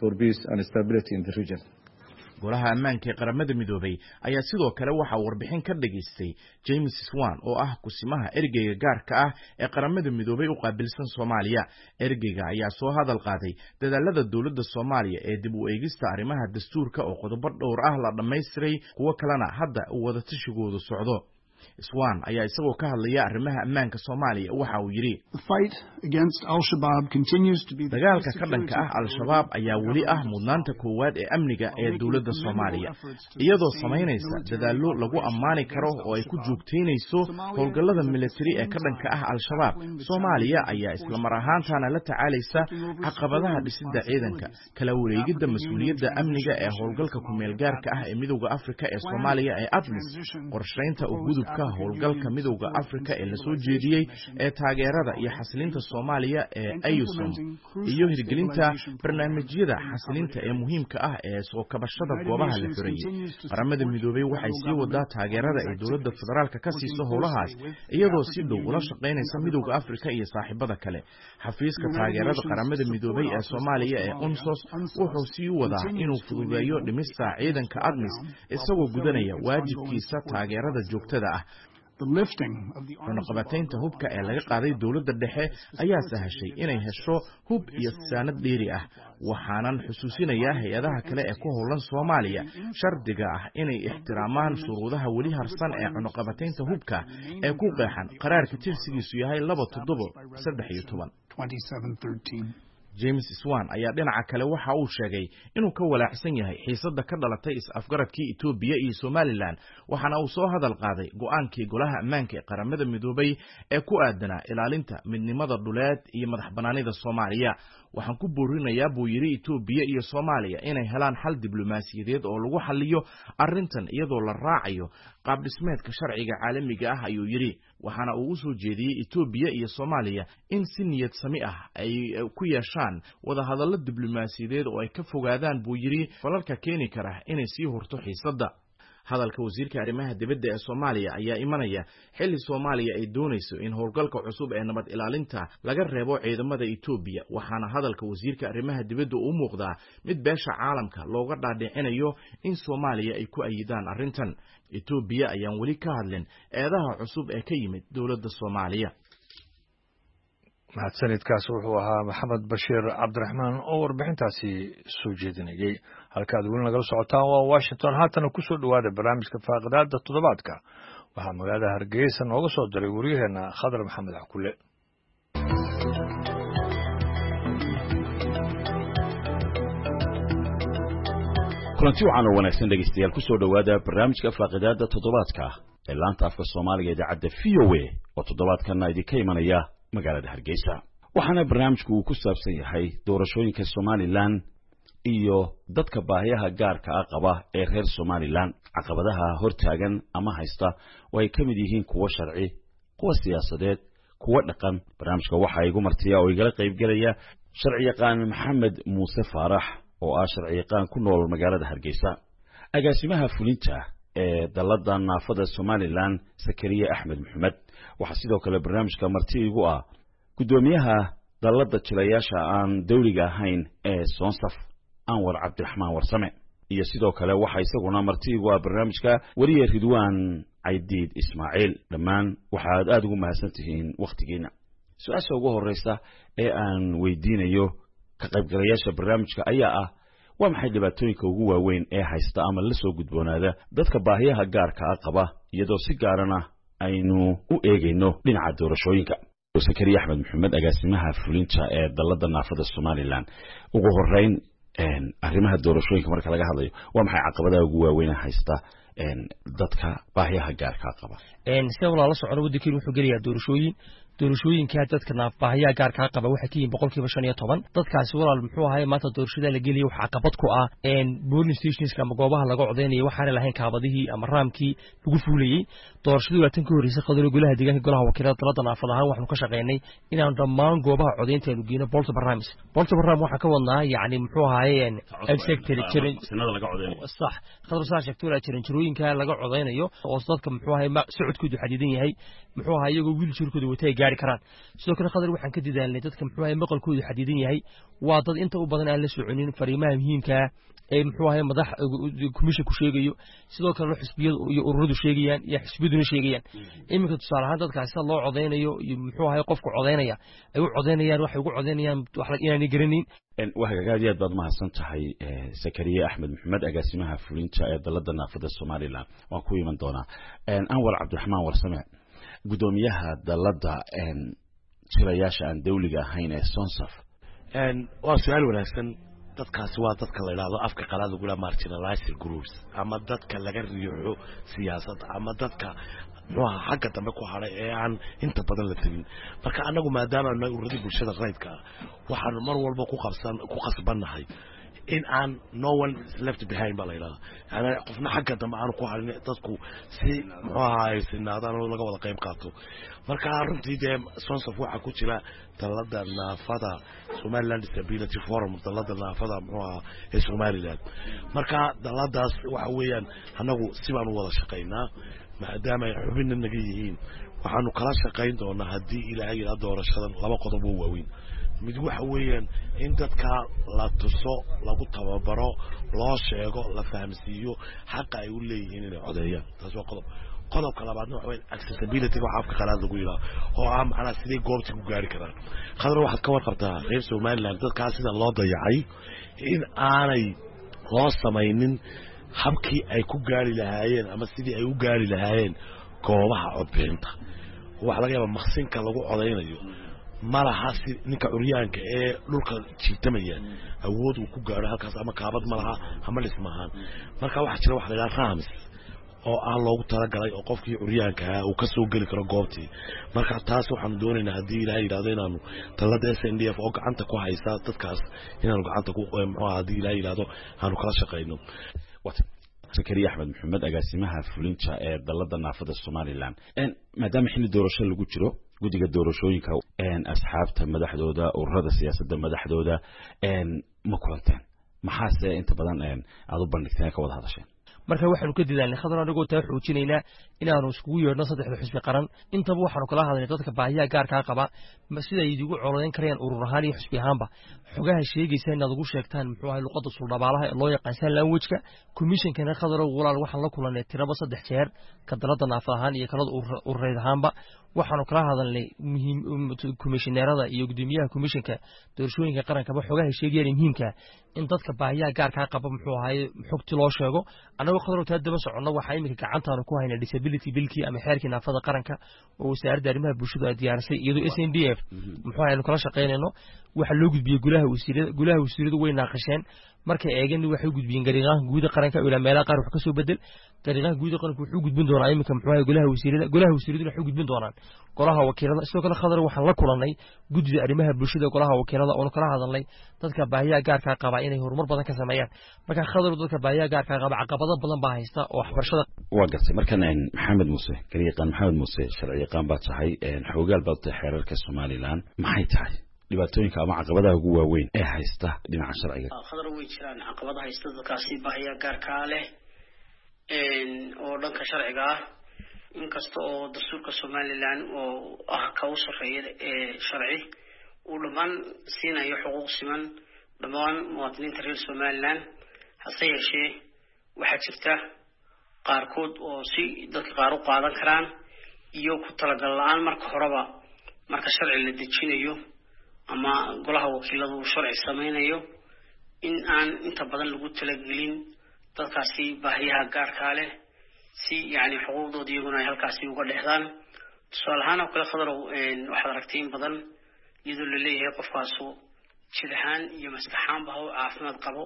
golaha ammaanka ee qaramada midoobay ayaa sidoo kale waxa warbixin ka dhageystay James Swan oo ah kusimaha ergeyga gaarka ah ee qaramada midoobay u qaabilsan Soomaaliya. ergeyga ayaa soo hadal qaaday dadaalada dowladda Soomaaliya ee dib u eegista arrimaha dastuurka oo qodobo dhowr ah la dhameystiray kuwa kalena hadda uu wada tashigoodu socdo. Swan ayaa isagoo ka hadlaya arrimaha ammaanka Soomaaliya waxa uu yiri dagaalka ka dhanka ah Al-Shabaab ayaa weli ah mudnaanta koowaad ee amniga ee dowladda Soomaaliya iyadoo sameynaysa dadaallo lagu ammaani karo oo ay ku joogteynayso howlgallada military ee ka dhanka ah Al-Shabaab. Soomaaliya ayaa isla mar ahaantaana la tacaalaysa caqabadaha dhisidda ciidanka kala wareegidda mas'uuliyadda amniga ee howlgalka ku meel gaarka ah ee Midowga Afrika ee Soomaaliya ee ADMIS qorsheynta u gudub habka howlgalka midowda Afrika ee la soo jeediyey ee taageerada iyo xasilinta Soomaaliya ee AUSOM iyo hirgelinta barnaamijyada xasilinta ee muhiimka ah ee soo kabashada goobaha la xuriyay. Qaramada Midoobay waxay sii wadaa taageerada ay dowladda federaalka ka siiso howlahaas iyadoo si dhow ula shaqeynaysa midowda Afrika iyo saaxiibada kale. Xafiiska taageerada Qaramada Midoobay ee Soomaaliya ee UNSOS wuxuu sii wadaa inuu fududeeyo dhimista ciidanka ADMIS isagoo gudanaya waajibkiisa taageerada joogtada ah. Cunaqabataynta hubka ee laga qaaday dowladda dhexe ayaa sahashay inay hesho hub iyo saanad dheeri ah. Waxaanan xusuusinayaa hay-adaha kale ee ku howlan Soomaaliya shardiga ah inay ixtiraamaan shuruudaha weli harsan ee cunaqabataynta hubka ee ku qeexan qaraarka tirsigiisu yahay 2713. James Swan ayaa dhinaca kale waxa uu sheegay inuu ka walaacsan yahay xiisadda ka dhalatay is-afgaradkii Itoobiya iyo Somaliland, waxaana uu soo hadal qaaday go'aankii Golaha Ammaanka ee Qaramada Midoobay ee ku aadanaa ilaalinta midnimada dhuleed iyo madaxbannaanida Soomaaliya. Waxaan ku boorinayaa buu yiri Itoobiya iyo Soomaaliya inay helaan xal diblomaasiyadeed oo lagu xalliyo arrintan iyadoo la raacayo qaab dhismeedka sharciga caalamiga ah, ayuu yiri. Waxaana uu u soo jeediyey Itoobiya iyo Soomaaliya in si niyad sami ah ay ku yeeshaan wada hadallo diblomaasiyadeed oo ay ka fogaadaan buu yiri falalka keeni kara inay sii horto xiisadda. Hadalka wasiirka arrimaha dibadda ee Soomaaliya ayaa imanaya xilli Soomaaliya ay doonayso in howlgalka cusub ee nabad ilaalinta laga reebo ciidamada Itoobiya. Waxaana hadalka wasiirka arrimaha dibadda u muuqdaa mid beesha caalamka looga dhaadhicinayo in Soomaaliya ay ku ayidaan arrintan. Itoobiya ayaan weli ka hadlin eedaha cusub ee ka yimid dowladda Soomaaliya. mahadsanidkaas wuxuu ahaa Maxamed Bashiir Cabdiraxmaan oo warbixintaasi soo jeedinayay. halkaad weli nagala socotaan waa Washington. haatana ku soo dhawaada barnaamijka faaqidaada toddobaadka. waxaa magaalada Hargeysa nooga soo diray wariyaheena Khadar Maxamed Xukule. kulanti wacan oo wanaagsan dhegeystayaal ku soo dhawaada barnaamijka faaqidaada toddobaadka ee laanta afka Soomaaliga idaacadda VOA oo toddobaadkan idinka imanaya magaalada Hargeysa. waxaana barnaamijku uu ku saabsan yahay doorashooyinka Somaliland iyo dadka baahiyaha gaarka ah qaba ee reer Somaliland, caqabadaha hortaagan ama haysta oo ay kamid yihiin kuwa sharci, kuwa siyaasadeed, kuwa dhaqan. barnaamijka waxa igu martiya oo igala qayb galaya sharci yaqaan Maxamed Muuse Faarax oo ah sharci yaqaan ku nool magaalada Hargeysa, agaasimaha fulinta ee dalada naafada Somaliland Sakariya Axmed Maxamed. waxa sidoo kale barnaamijka marti igu ah gudoomiyaha dalada jilayaasha aan dawliga ahayn ee Sonsaf Anwar Cabdiraxmaan Warsame, iyo sidoo kale waxa isaguna marti igu ah barnaamijka wariye Ridwaan Caydiid Ismaaciil. dhammaan waxaad aad ugu mahadsantihiin waqtigiina. su'aasha ugu horeysa ee aan weydiinayo ka qaybgalayaasha barnaamijka ayaa ah waa maxay dhibaatooyinka ugu waaweyn ee haysta ama la soo gudboonaada dadka baahiyaha gaarka ah qaba, iyadoo si gaarana aynu u eegayno dhinaca doorashooyinka. Sakariya Axmed Maxamed, agaasimaha fulinta ee dalada naafada Somaliland. ugu horeyn arrimaha doorashooyinka marka laga hadlayo waa maxay caqabadaha ugu waaweyn ee haysta dadka baahiyaha gaarka ah qaba? sida walaalo socdo waddankeenu wuxuu gelayaa doorashooyinka dadka baahiyaha gaarka ah qaba waxay ka yihiin 15%. dadkaasi walaal muxuu ahaay maanta doorashada la geliyo waxa caqabad ku ah polling stations ama goobaha laga codeynaya waxaan lahayn kaabadihii ama raamkii lagu fuulayay. doorashadu waa tan ka horeysay qodobka golaha deegaanka golaha wakiilada dalada naafada ahaan waxaanu ka shaqeynay inaan dhammaan goobaha codeynta aanu geeyno Bolton Barnaamij waxa ka wadnaa yani muxuu ahaay secretary sanada laga codeeyo sax khadar saar sheegtay jirooyinka laga codeynayo oo dadka muxuu ahaay socodkoodu xadidan yahay, muxuu ahaay iyagoo wiil jirkooda watay gaari karaan. sidoo kale khadar waxaan ka didaalnay dadka muxuu ahaay maqalkoodu xadidan yahay waa dad inta u badan aan la soconin fariimaha muhiimka ee muxuu ahaay madax commission ku sheegayo, sidoo kale xisbiyada iyo ururadu sheegayaan iyo xisbiyaduna sheegayaan. iminka tusaale ahaan dadkaasi loo codeynayo iyo muxuu ahaay qofka codeynaya ay u codeynayaan waxay ugu codeynayaan wax inaan garaneyn. wahagaagaad aad baad mahadsan tahay Sakariya Axmed Maxamed, agaasimaha fulinta ee dalada naafada Somaliland. waan ku iman doonaa Anwar Cabdiraxmaan Warsame, gudoomiyaha dalada jilayaasha aan dawliga ahayn ee Sonsaf. waa su'aal wanaagsan. dadkaasi waa dadka la yiraahdo afka qalaad ugu marginalized groups ama dadka laga riixo siyaasadda ama dadka xagga dambe ku haray ee aan inta badan la tagin. marka anagu maadaama aan ururada bulshada rayidka waxaan mar walba ku qasbanahay in aan no one is left behind baa la yidhahdaa yani qofna xagga dambe aanu ku harin dadku si muxuu ahaay sinaadaan oo laga wada qayb qaato marka runtii dee sonsof waxaa ku jira dalada naafada Somaliland Disability Forum dalada naafada muxuu ahaa ee Somaliland marka daladaas waxa weeyaan anagu si baan u wada shaqaynaa maadaama ay xubin naga yihiin waxaanu kala shaqayn doonaa haddii ilaahay ila doorashadan laba qodob oo waaweyn mid waxa weeyaan in dadka la tuso lagu tababaro loo sheego la fahamsiiyo xaq ay u leeyihiin inay codeeyaan taas waa qodobka labaadna waxa weeyaan accessibility waxa afka qalaad lagu yiraahdo oo ah macna sidii goobta ku gaari karaan khadar waxaad ka warqabtaa reer Somaliland dadka sida loo dayacay in aanay loo samaynin habkii ay ku gaari lahaayeen ama sidii ay u gaari lahaayeen goobaha codbixinta waxa laga yaabaa maqsinka lagu codeynayo malaha si ninka curyaanka ee dhulka jiitamaya awood uu ku gaaro halkaas ama kaabad malaha ama lismahan marka waxa jira wax la yiraahdo rams oo aan loogu talagalay oo qofkii curyaanka uu ka soo gali karo goobtii marka taas waxaan doonaynaa haddii ilaahay yiraahdo inaanu talada SNDF oo gacanta ku haysa dadkaas inaanu gacanta ku haddii ilaahay yiraahdo aanu kala shaqeyno Zakariya Axmed Maxamed agaasimaha fulinta ee dalada naafada Somaliland maadaama xilli doorasho lagu jiro gudiga doorashooyinka asxaabta madaxdooda ururada siyaasadda madaxdooda ma kulanteen maxaase inta badan aad u bandhigteen ka wada hadasheen marka waxaanu ka diidaanay khadar anagoo taa xoojinaynaa inaanu iskugu yeedhno saddexda xisbi qaran intaba waxaanu kala hadalnay dadka baahiyaha gaarka qaba sida ay idigu coladeyn karayaan urur ahaan iyo xisbi ahaanba xogaha sheegaysa inaad ugu sheegtaan muxuu ahay luqadda suldhabaalaha ee loo yaqaan sign language-ka commissionkana khadar walaal waxaan la kulanay tiraba 3 jeer ka dalada naafada ahaan iyo kalada urureed ahaanba waxaanu kala hadalnay commissionerada iyo gudoomiyaha commissionka doorashooyinka qarankaba xogaha sheegayaan muhiimka in dadka baahiyaha gaarka qaba muxuu ahay xogti loo sheego anagoo khadar taa daba socono waxa imika gacantaanu ku haynaa disability billkii ama xeerkii naafada qaranka oo wasaaradda arrimaha bulshada ay diyaarisay iyadoo SNDF muxuu ahay kala shaqeynayno waxa loo gudbiyay gulaha wasiiradu way naaqasheen markay eegeen waxay gudbiyeen gariiqaha guud qaranka ilaa meelaha qaar wax ka soo bedel gariiqaha guud qaranku wuxuu gudbin doonaa imika muxuu ahay gulaha wasiiradu waxay gudbin doonaan golaha wakiilada sidoo kale khadar waxaan la kulanay guddiga arrimaha bulshada golaha wakiilada oo kala hadalnay dadka baahiyaha gaarka qaba inay horumar badan ka sameeyaan marka khadar dadka baahiyaha gaarka qaba caqabado badan baa haysta oo waxbarashada waa gartay markan Maxamed Muuse gariiqan Maxamed Muuse sharci yaqaan baa tahay xoogaal baad tahay xeerarka Somaliland maxay tahay dhibaatooyinka ama caqabadaha ugu waaweyn ee haysta dhinaca sharciga khadar way jiraan caqabadaha haysta dadkaasi baahiyaha gaarka leh oo dhanka sharciga ah inkasta oo dastuurka Somaliland oo ah ka u sareeya sharci uu dhamaan siinayo xuquuq siman dhamaan muwaadiniinta reer Somaliland hase yeeshee waxaa jirta qaarkood oo si dadka qaar u qaadan karaan iyo ku talagal la'aan marka horeba marka sharci la dejinayo ama golaha wakiiladu uu sharci sameynayo in aan inta badan lagu talagelin dadkaasi baahiyaha gaarka leh si yani xuquuqdooda iyaguna ay halkaasi uga dhexdaan tusaale ahaan oo kale khadar waxaad aragtay in badan iyadoo la leeyahay qofkaasu jir ahaan iyo maskax ahaanba uu caafimaad qabo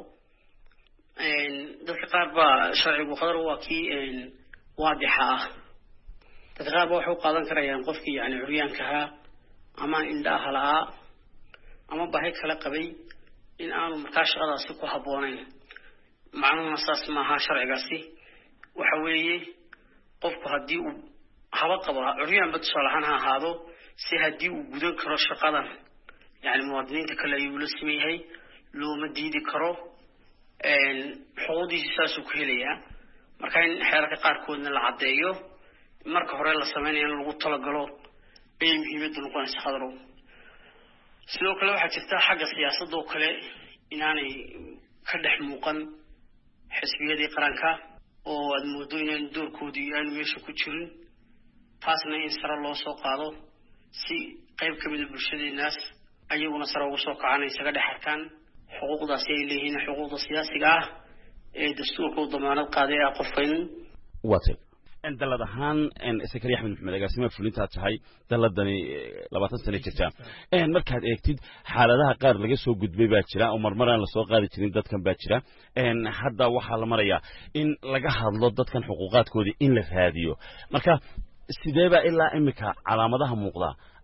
dadka qaar baa sharcigu khadar waa kii waadixa ah dadka qaar baa waxay u qaadan karayaan qofkii yani curyaanka ahaa ama indhaha la'aa ama baahi kala qabay in aanu markaa shaqadaasi ku habboonayn macnuhuna saas maaha sharcigaasi waxa weeye qofku haddii uu haba qabo curyaanba tusaale ahaan ha ahaado si haddii uu gudan karo shaqadan yani muwaadiniinta kale ayuu la sameeyay looma diidi karo xuquuqdiisa saasuu ku helayaa marka in xeerarka qaarkoodna la caddeeyo marka hore la sameynayo in lagu talagalo ayay muhiimadda noqonaysa khadrow sidoo kale waxaa jirta xagga siyaasadda oo kale inaanay ka dhex muuqan xisbiyadii qaranka oo aad moodo inaan doorkoodii aanu meesha ku jirin taasna in sare loo soo qaado si qayb ka mida bulshadeenaas ayaguna sare ugu soo kacaan isaga dhex arkaan xuquuqdaasi ay leeyihiin xuquuqda siyaasiga ah ee dastuurka u damaanad qaaday ee qofka in watay dalad ahaan Zakariya Axmed Maxamed agaasimaha fulinta tahay daladani 20 sano jirta markaad eegtid xaaladaha qaar laga soo gudbay baa jira oo marmaraan la soo qaadi jirin dadkan baa jira hadda waxa la marayaa in laga hadlo dadkan xuquuqaadkoodii in la raadiyo marka sideeba ilaa imika calaamadaha muuqda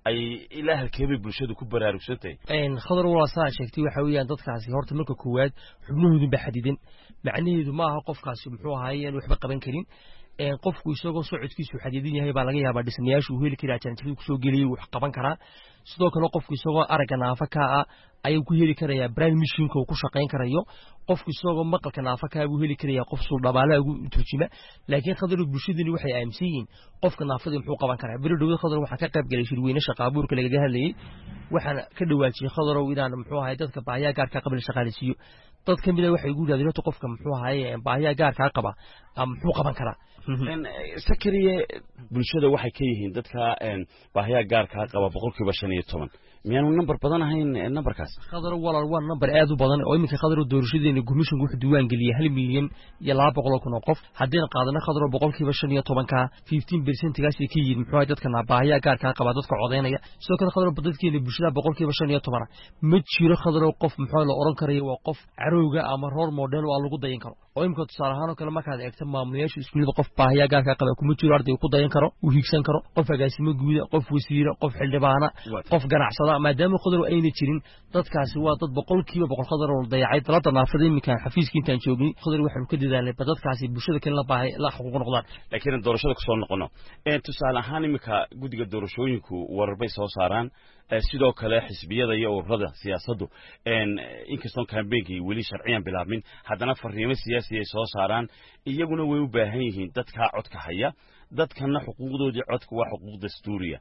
ay ilaa halkeebay bulshadu ku baraarugsantay khadar walaasaa sheegtay waxa weeyaan dadkaasi horta marka koowaad xubnahoodun baa xadidan macnaheedu ma aha qofkaasi muxuu ahaayey aan waxba qaban karin qofku isagoo socodkiisu xadidan yahay baa laga yaabaa dhismayaashu uu heli karaa janjiradu kusoo geliyay wax qaban karaa sidoo kale qofku isagoo aragga naafa ka ah ayuu ku heli karayaa brain machine-ka uu ku shaqayn karayo qofku isagoo maqalka naafa ka buu heli karayaa qof sul dhabaalaha ugu turjuma laakiin khadar bulshadani waxay aaminsan yihiin qofka naafada muxuu qaban karaa bari dhawada khadar waxa ka qayb galay shirweyne shaqaabuurka laga hadlayay waxaana ka dhawaajiyay khadarow inaan muxuu ahaay dadka baahiyaha gaarka qabla shaqaaleysiyo dad kamid ah waxay ugu yiraahdeen qofka muxuu ahaay baahiyaha gaarka qaba ama muxuu qaban karaa sakariye bulshada waxay ka yihiin dadka baahiyaha gaarka qaba 15% miyaanu number badan ahayn numberkaas khadar walaal waa number aad u badan oo iminka khadar doorashadeena commission wuxuu diiwaan geliyay 1 milyan iyo 200,000 oo qof haddii qaadana khadar 15% ka 15% gaasi ka yihiin muxuu dadka baahiyaha gaarka qaba dadka codeynaya sidoo kale khadar dadkeena bulshada 15% ma jiro khadar qof muxuu la oran karayo waa qof carowga ama role model oo lagu dayin karo oo imka tusaale ahaan kale markaad eegto maamulayaasha iskuulada qof baahiyaha gaarka qaba kuma jiro arday ku dayin karo uu higsan karo qof agaasimo guud qof wasiir qof xildhibaana qof ganacsada maadaama khadar ayna jirin dadkaasi waa dad 100% khadar oo dayacay dalada naafada imika xafiiska intaan joognay khadar waxaan ka dadaalnay dadkaasi bulshada kale la baahay la xuquuq noqdaan laakiin doorashada ku soo noqono tusaale ahaan imika gudiga doorashooyinku warbay soo saaraan sidoo kale xisbiyada iyo ururada siyaasaddu inkastoo campaign-kii weli sharciyan bilaabmin haddana fariimo siyaasi ay soo saaraan iyaguna way u baahan yihiin dadka codka haya dadkana xuquuqdoodii codka waa xuquuq dastuuriya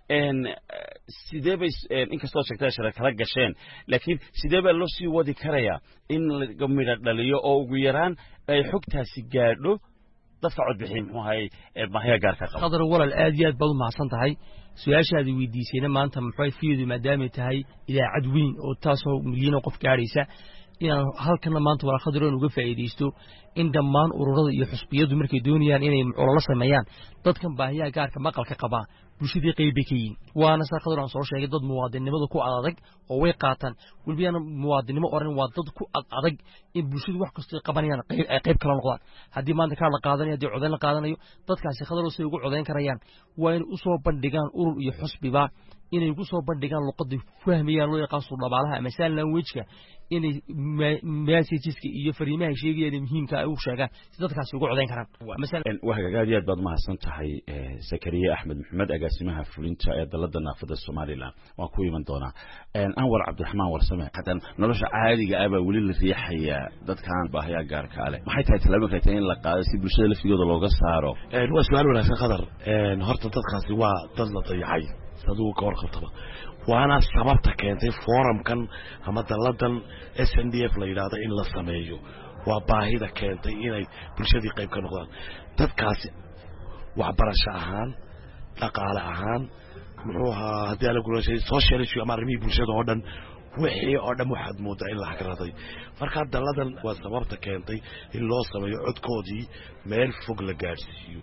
sidee bay inkastoo sheegtay shirka kala gasheen laakiin sidee baa loo sii wadi karayaa in laga midho dhaliyo oo ugu yaraan ay xogtaasi gaadho dadka cod bixin muxuu ahaay baahiyaha gaarka qaba khadar walaal aad iyo aad baad u mahadsan tahay su-aashaadi weydiisayna maanta muxuu fiidu maadaama tahay idaacad weyn oo taasoo milyan qof gaaraysa inaan halkana maanta wala khadaroon uga faa'iideysto in dhammaan ururada iyo xusbiyadu markay doonayaan inay olole sameeyaan dadkan baahiyaha gaarka maqalka qaba bulshadii qayb ka yihiin waana sa khadaroon soo sheegay dad muwaadinimada ku adag oo way qaataan walbiyana muwaadinimo oran waa dad ku adag in bulshadu wax kasta qabanayaan qayb kala noqdaan haddii maanta ka la qaadanayo haddii codeyn la qaadanayo dadkaasi khadaroon si ugu codeyn karayaan waa in u soo bandhigaan urur iyo xusbiba inay ugu soo bandhigaan luqadda fahmayaan loo yaqaan soo dhabaalaha ama saan language-ka inay messages-ka iyo fariimaha sheegayaan muhiimka ay u sheegaan si dadkaasi ugu codeyn karaan masalan aad baad mahadsan tahay Sakariye Axmed Maxamed agaasimaha fulinta ee dalada naafada Soomaaliland waan ku iman doonaa Anwar Cabdiraxmaan Warsame hadan nolosha caadiga ah baa weli la riixaya dadkan baahiyaha gaarka ah maxay tahay talaabo kale in la qaado si bulshada laftigooda looga saaro waa su'aal wanaagsan khadar horta dadkaasi waa dad la dayacay saduu ka warqabtaba waana sababta keentay forumkan ama daladan SNDF la yiraahdo in la sameeyo waa baahida keentay inay bulshadii qayb ka noqdaan dadkaasi waxbarasho ahaan dhaqaale ahaan muxuu ahaa haddii la gurashay social issue ama arrimaha bulshada oo dhan wixii oo dhan waxaad moodaa in la hagraday marka daladan waa sababta keentay in loo sameeyo codkoodii meel fog la gaarsiiyo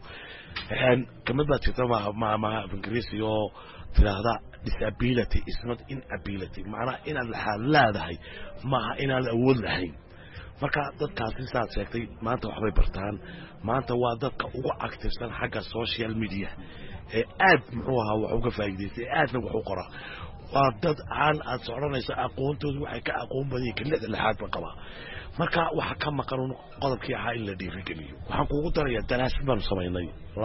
kamid baa jirta ma ingiriisi oo tiraahda disability is not inability macnaha inaad leedahay maaha inaad awood lahayn marka dadkaasi saad sheegtay maanta waxbay bartaan maanta waa dadka ugu activesan xagga social media ee aad muxuu ahaa wax uga faa'iideystay aadna wax u qora waa dad aan aad soconayso aqoontoodu waxay ka aqoon badan yihiin lixaad ba qaba marka waxa ka maqan qodobkii ahaa in la dhiirigeliyo waxaan kuugu darayaa daraasad baan samaynay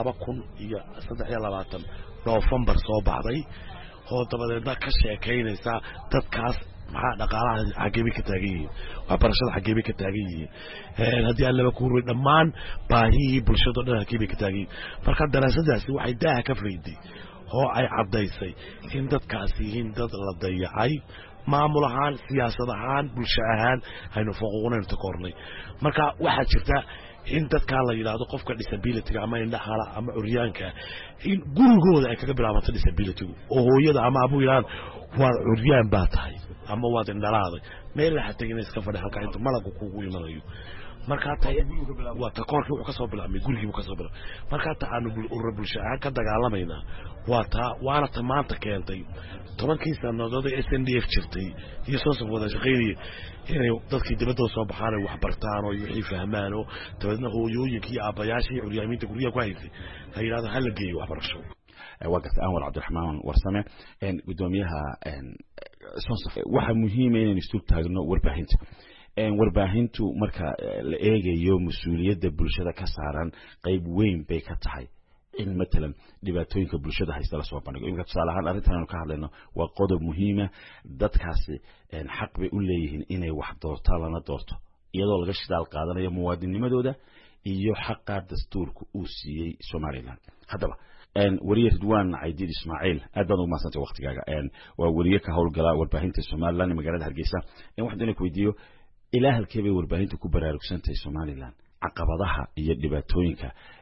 2023 November soo baxday oo dabadeedna ka sheekaynaysa dadkaas maxaa dhaqaalaha xageemi ka taagan yihiin waxbarashada xageemi ka taagan yihiin haddii aan laba kuurway dhammaan baahihii bulshada dhan xageemi ka taagan yihiin marka daraasadaasi waxay daaha ka fayday oo ay caddaysay in dadkaasi yihiin dad la dayacay maamul ahaan siyaasad ahaan bulsho ahaan aynu foqoqonayn takoornay marka waxaa jirta in dadka la yiraahdo qofka disability-ga ama indhaha ama curyaanka in gurigooda ay kaga bilaabato disability-gu oo hooyada ama abu yiraan waa curyaan baa tahay ama waa indhalaaday meel la xatagina iska fadhi halka inta malagu kugu imanayo marka waa takoorkii wuxuu ka soo bilaabmay gurigii ka soo bilaabmay marka taanu bulsho ahaan ka dagaalamayna waana maanta keentay 10 sanadood ee SNDF jirtay iyo soo wada shaqeynay inay dadkii dibadda soo baxaan wax bartaan oo wixii fahmaan oo dabadna hooyooyinkii aabayaashii curyaaminta guriga ku haysay ay yiraahdaan hal geeyo waxbarasho وقت أنور عبد الرحمن ورسمة قدوميها صنصف waxa muhiim ah inaan isu taagno warbaahinta warbaahintu marka la eegayo mas'uuliyadda bulshada ka saaran qayb weyn bay ka tahay in مثلا dhibaatooyinka bulshada haysta la soo bandhigo in tusaale ahaan arintan ka hadlayno waa qodob muhiim ah dadkaasi xaq bay u leeyihiin inay wax doortaan lana doorto iyadoo laga shidaal qaadanayo muwaadinimadooda iyo xaqa dastuurku uu siiyay Soomaaliland hadaba وريه ردوان عيديد إسماعيل أدنى ما سنت وقت جاء وريه كهول والباهين الصومال لان مجرد هرجيسة إن واحد منك فيديو إله الكبير والباهين تكبر ركسنت الصومالي لان عقبضها يدي بتوينك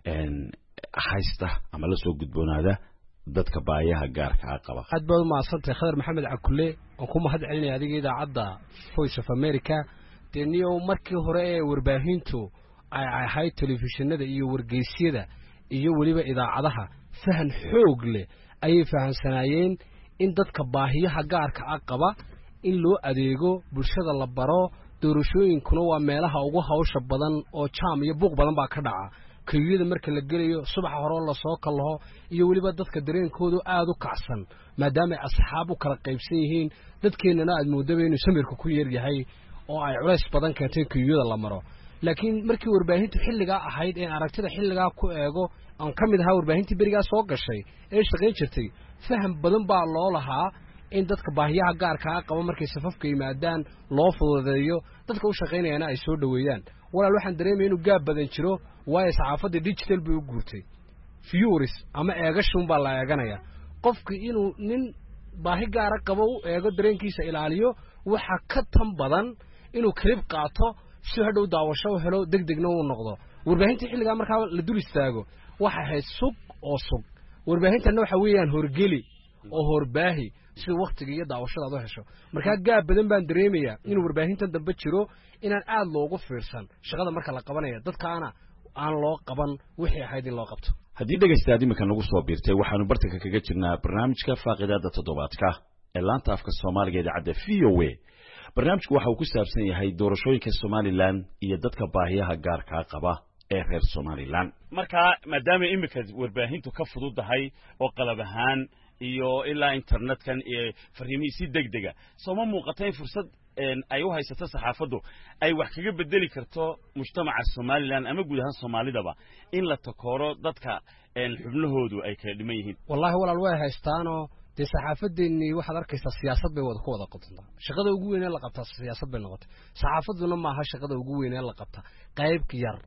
حيسته عمل سوق جدبون هذا ضدك بايها جارك عقبة هاد بعض ما صرت خضر محمد عكلي وكم حد علني هذه إذا عضة فويس في أمريكا تنيو مركي هراء والباهين تو هاي تلفزيون ده يو ورجيسي ده يو وليبا إذا عضها فهن حوق له أي فهن سنايين إن ضدك باهيها جارك عقبة إن لو أديجو برشة الله برا دروشين كنوا مالها وجوها وشبضن أو شام يبوق بدن باكدعة كيود مركل الجريو صبح هرا الله ساق الله يولي بدك درين كودو آدو كعسن ما دام أصحابه كرقيبسيهين ضدك إننا المدبين يسمير كوير جهاي أو علاش بدن كاتين كيود الله مرا لكن مركي ورباهين تحل جا أحيد إن عرفت تحل جا كأجو أن كم ده ورباهين تبرجع ساق الشيء إيش تغير شتى فهم بدن بع الله لها إن ضدك باهيها جار كعقبة مركي سفف كيمادان لافظ ذيو ضدك وش غيني أنا يسود ويان ولا الواحد دريم إنه جاب بدن شرو واي صحافة ديجيتال بيوجورتي فيوريس أما إيجاشون بالله إيجانيا قفك إنه نين باهي جارك كبو إيجا درين كيس إلاليو وحكتهم بدن إنه كريب قاطع شهدوا دعوشوا هلو دق نو النقطة وربهين تحل جامر كاب لدول استاجو واحد سوق أو سوق وربهين تنو حويان هرجلي أو هرباهي شو وقت جيد دعوشوا هذا شو مركز جاب بدن بندريميا إنه وربهين تندبتشرو إن الآن لوجو فيرسان شغلة مركز لقبنا ضد كأنا aan loo qaban wixii ahayd in loo qabto haddii dhageystayaadii markan lagu soo biirtay waxaanu bartanka kaga jirnaa barnaamijka faaqidaada toddobaadka ee laanta afka Soomaaliga ee idaacadda VOA barnaamijku waxa uu ku saabsan yahay doorashooyinka Somaliland iyo dadka baahiyaha gaarka qaba ee reer Somaliland marka maadaama imika warbaahintu ka fududahay oo qalab ahaan iyo ilaa internetkan iyo fariimihiisa degdega soo ma muuqatay fursad ay u haysato saxaafadu ay wax kaga bedeli karto mujtamaca Somaliland ama guud ahaan Soomaalidaba in la takooro dadka xubnahoodu ay kala dhiman yihiin wallahi walaal way haystaano de saxaafadeeni waxaad arkaysaa siyaasad bay wada ku wada qotontaa shaqada ugu weyn ee la qabtaa siyaasad bay noqotay saxaafaduna ma aha shaqada ugu weyn ee la qabtaa qayb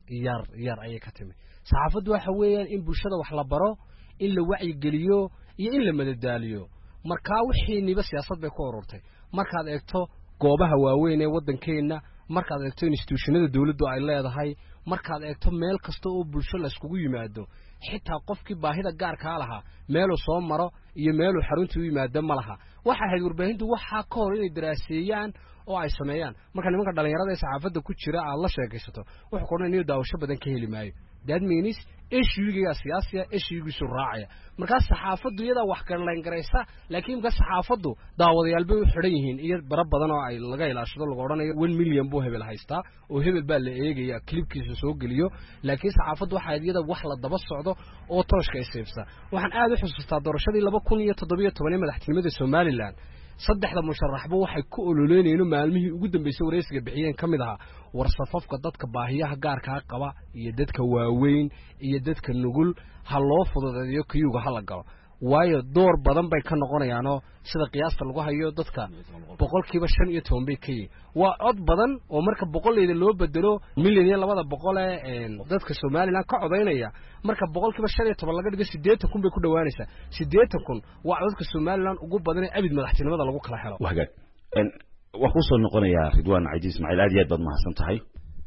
yar ayay ka timi saxaafadu waxa weeyaan in bulshada wax la baro in la wacyi geliyo iyo in la madadaaliyo marka wixii niba siyaasad bay ku ururtay markaad eegto goobaha waaweyn ee wadankeena markaad eegto institutionada dawladdu ay leedahay markaad eegto meel kasta oo bulsho la iskugu yimaado xitaa qofkii baahida gaarka lahaa meel uu soo maro iyo meel uu xarunta u yimaado ma laha waxa ahayd warbaahintu waxa ka hor inay daraaseeyaan oo ay sameeyaan marka nimanka dhalinyarada ee saxaafadda ku jira aad la sheekaysato wax qornayo daawasho badan ka heli maayo that means issuega siyaasiga issuegiisu raacaya marka saxaafaddu iyada wax garan garaysa laakiin marka saxaafaddu daawadayaal bay u xiran yihiin iyo bara badan oo ay laga ilaashado lagu oranayo 1 milyan buu hebel haystaa oo hebel baa la eegaya clipkiisa soo geliyo laakiin saxaafaddu waxa iyada wax la daba socdo oo tooshka ay seefsa waxaan aad u xusuustaa doorashadii 2017 madaxtinimada Somaliland saddexda musharaxba waxay ku ololeynayeen maalmihii ugu dambeysay wareysiga bixiyeen kamid aha warsafafka dadka baahiyaha gaarka qaba iyo dadka waaweyn iyo dadka nugul ha loo fududeeyo kiyuga hala galo waayo door badan bay ka noqonayaano sida qiyaasta lagu hayo dadka 15% bay ka yihiin waa cod badan oo marka 100 loo bedelo milyan iyo 200 ee dadka Soomaaliland ka codeynaya marka 15% laga dhigo 80 bay ku dhawaanaysaa 80 waa codka Soomaaliland ugu badan ee abid madaxtinimada lagu kala helo wahagaag wax ku soo noqonaya Ridwaan Caydi Ismaaciil aad iyo aad baad mahadsan tahay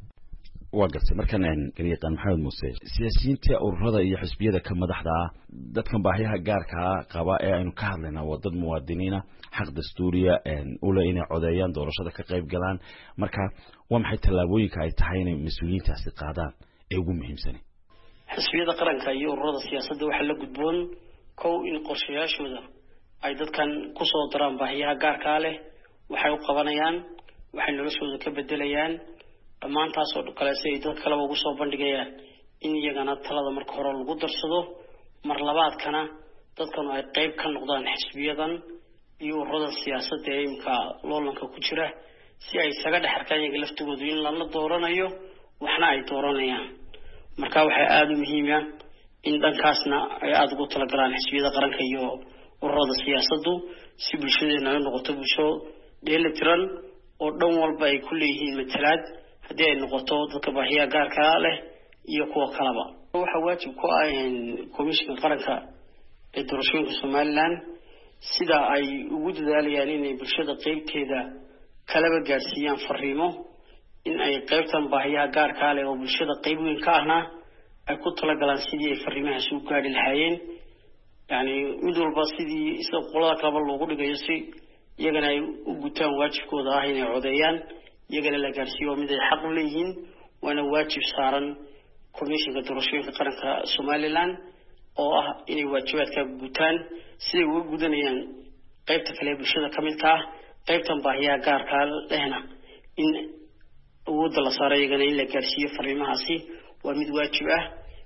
وقت مركان قريقان محمد موسى سياسيين ururada iyo xisbiyada ka madaxda dadkan baahiyaha gaarka qaba ee aynu ka hadlayna wadad muwaadiniina xaq dastuuriya u leh inay codeeyaan doorashada ka qayb galaan marka waa maxay talaabooyinka ay tahay inay mas'uuliyiintaasi qaadaan ee ugu muhiimsan xisbiyada qaranka iyo ururada siyaasadda waxa la gudboon kow in qorshayaashooda ay dadkan ku soo daraan baahiyaha gaarka leh waxay u qabanayaan waxay noloshooda ka bedelayaan dhammaantaas oo kale si dad kale ugu soo bandhigayaan in iyagana talada marka hore lagu darsado mar labaadkana dadkan ay qayb ka noqdaan xisbiyadan iyo ururadan siyaasadda ee imka loolanka ku jira si ay isaga dhex arkaan iyaga laftigoodu in lana dooranayo waxna ay dooranayaan marka waxay aada u muhiim ah in dhankaasna ay aada ugu talagalaan xisbiyada qaranka iyo ururada siyaasaddu si bulshadeena ay noqoto bulsho dheelitiran oo dhan walba ay ku leeyihiin matalaad haddii ay noqoto dadka baahiyaha gaarka leh iyo kuwa kaleba waxaa waajib ku ah komishinka qaranka ee doorashooyinka somaliland sida ay ugu dadaalayaan inay bulshada qeybteeda kalaba gaarsiiyaan fariimo in ay qaybtan baahiyaha gaarka leh oo bulshada qayb weyn ka ahna ay ku talagalaan sidii ay fariimahaas u gaari lahaayeen yani mid walba sidii sida qolada kaleba loogu dhigayo si iyagana ay u gutaan waajibkooda ah inay codeeyaan iyagana la gaarsiiyo mid ay xaq u leeyihiin waana waajib saaran komishinka doorashooyinka qaranka somaliland oo ah inay waajibaadka gutaan siday uga gudanayaan qaybta kale bulshada ka midka ah qaybtan baahiyaha gaarka lehna in awoodda la saaro iyagana in la gaarsiiyo fariimahaasi waa mid waajib ah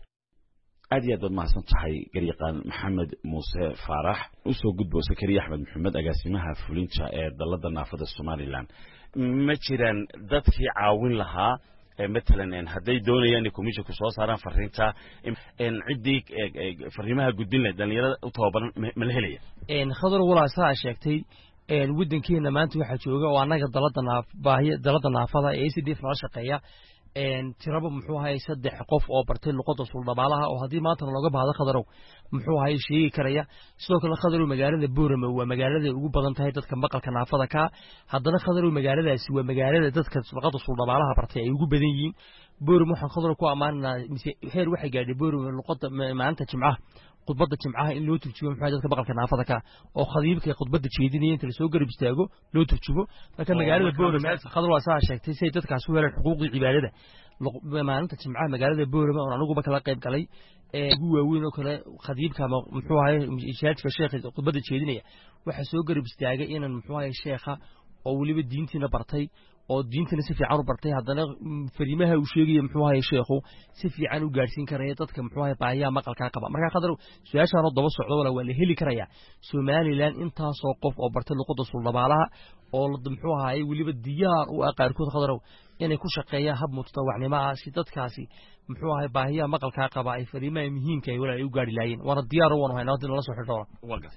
aad iyo aad baad mahadsan tahay garyaqaan maxamed muuse faarax usoo gudbo sakariya axmed maxamed agaasimaha fulinta ee dalada naafada somaliland ma jiraan dadkii caawin lahaa matalan hadday doonayaan commissionku soo saaraan fariinta ciddii fariimaha gudbin leh dhalinyarada u tababaran ma la helaya khadar walaa saa sheegtay waddankeena maanta waxaa jooga oo annaga dalada naafada ee ACDF nala shaqeeya tiraba muxuu ahay 3 qof oo bartay luqadda suldhabaalaha oo haddii maanta looga baahdo khadarow muxuu ahay sheegi karaya sidoo kale khadarow magaalada Boorama waa magaalada ugu badan tahay dadka maqalka naafada ka haddana khadarow magaaladaasi waa magaalada dadka luqadda suldhabaalaha bartay ay ugu badan yihiin Boorama waxaan khadarow ku amaanaa heer waxay gaadhay Boorama luqadda maanta Jimcaha khudbadda Jimcaha in loo turjumo maxay dadka maqalka naafada ka oo khadiibka khudbadda jeedinaya inta la soo garab istaago loo turjumo marka magaalada Boorama khadar waa saa sheegtay say dadkaas u helaan xuquuqdii cibaadada maalinta Jimcaha magaalada Boorama oo anagu kala qayb galay ugu waaweyn oo kale khadiibka muxuu ahay ishaadka sheekha khudbadda jeedinaya waxa soo garab istaagay inaan muxuu ahay sheekha oo waliba diintiina bartay oo diintana si fiican u bartay haddana fariimaha uu sheegay muxuu ahay sheekhu si fiican u gaarsiin karaya dadka muxuu ahay baahiyaha maqalka qaba marka khadar su'aashaan daba socdo wala waa la heli karaya Somaliland intaas oo qof oo bartay luqadda suldhabaalaha oo muxuu ahay waliba diyaar u qaarkood khadarow inay ku shaqeeyaan hab mutadawacnimo ah si dadkaasi muxuu ahay baahiyaha maqalka qaba ay fariimaha muhiimka ay wala ay u gaari laayeen waana diyaar u wanahay nabad la soo xidho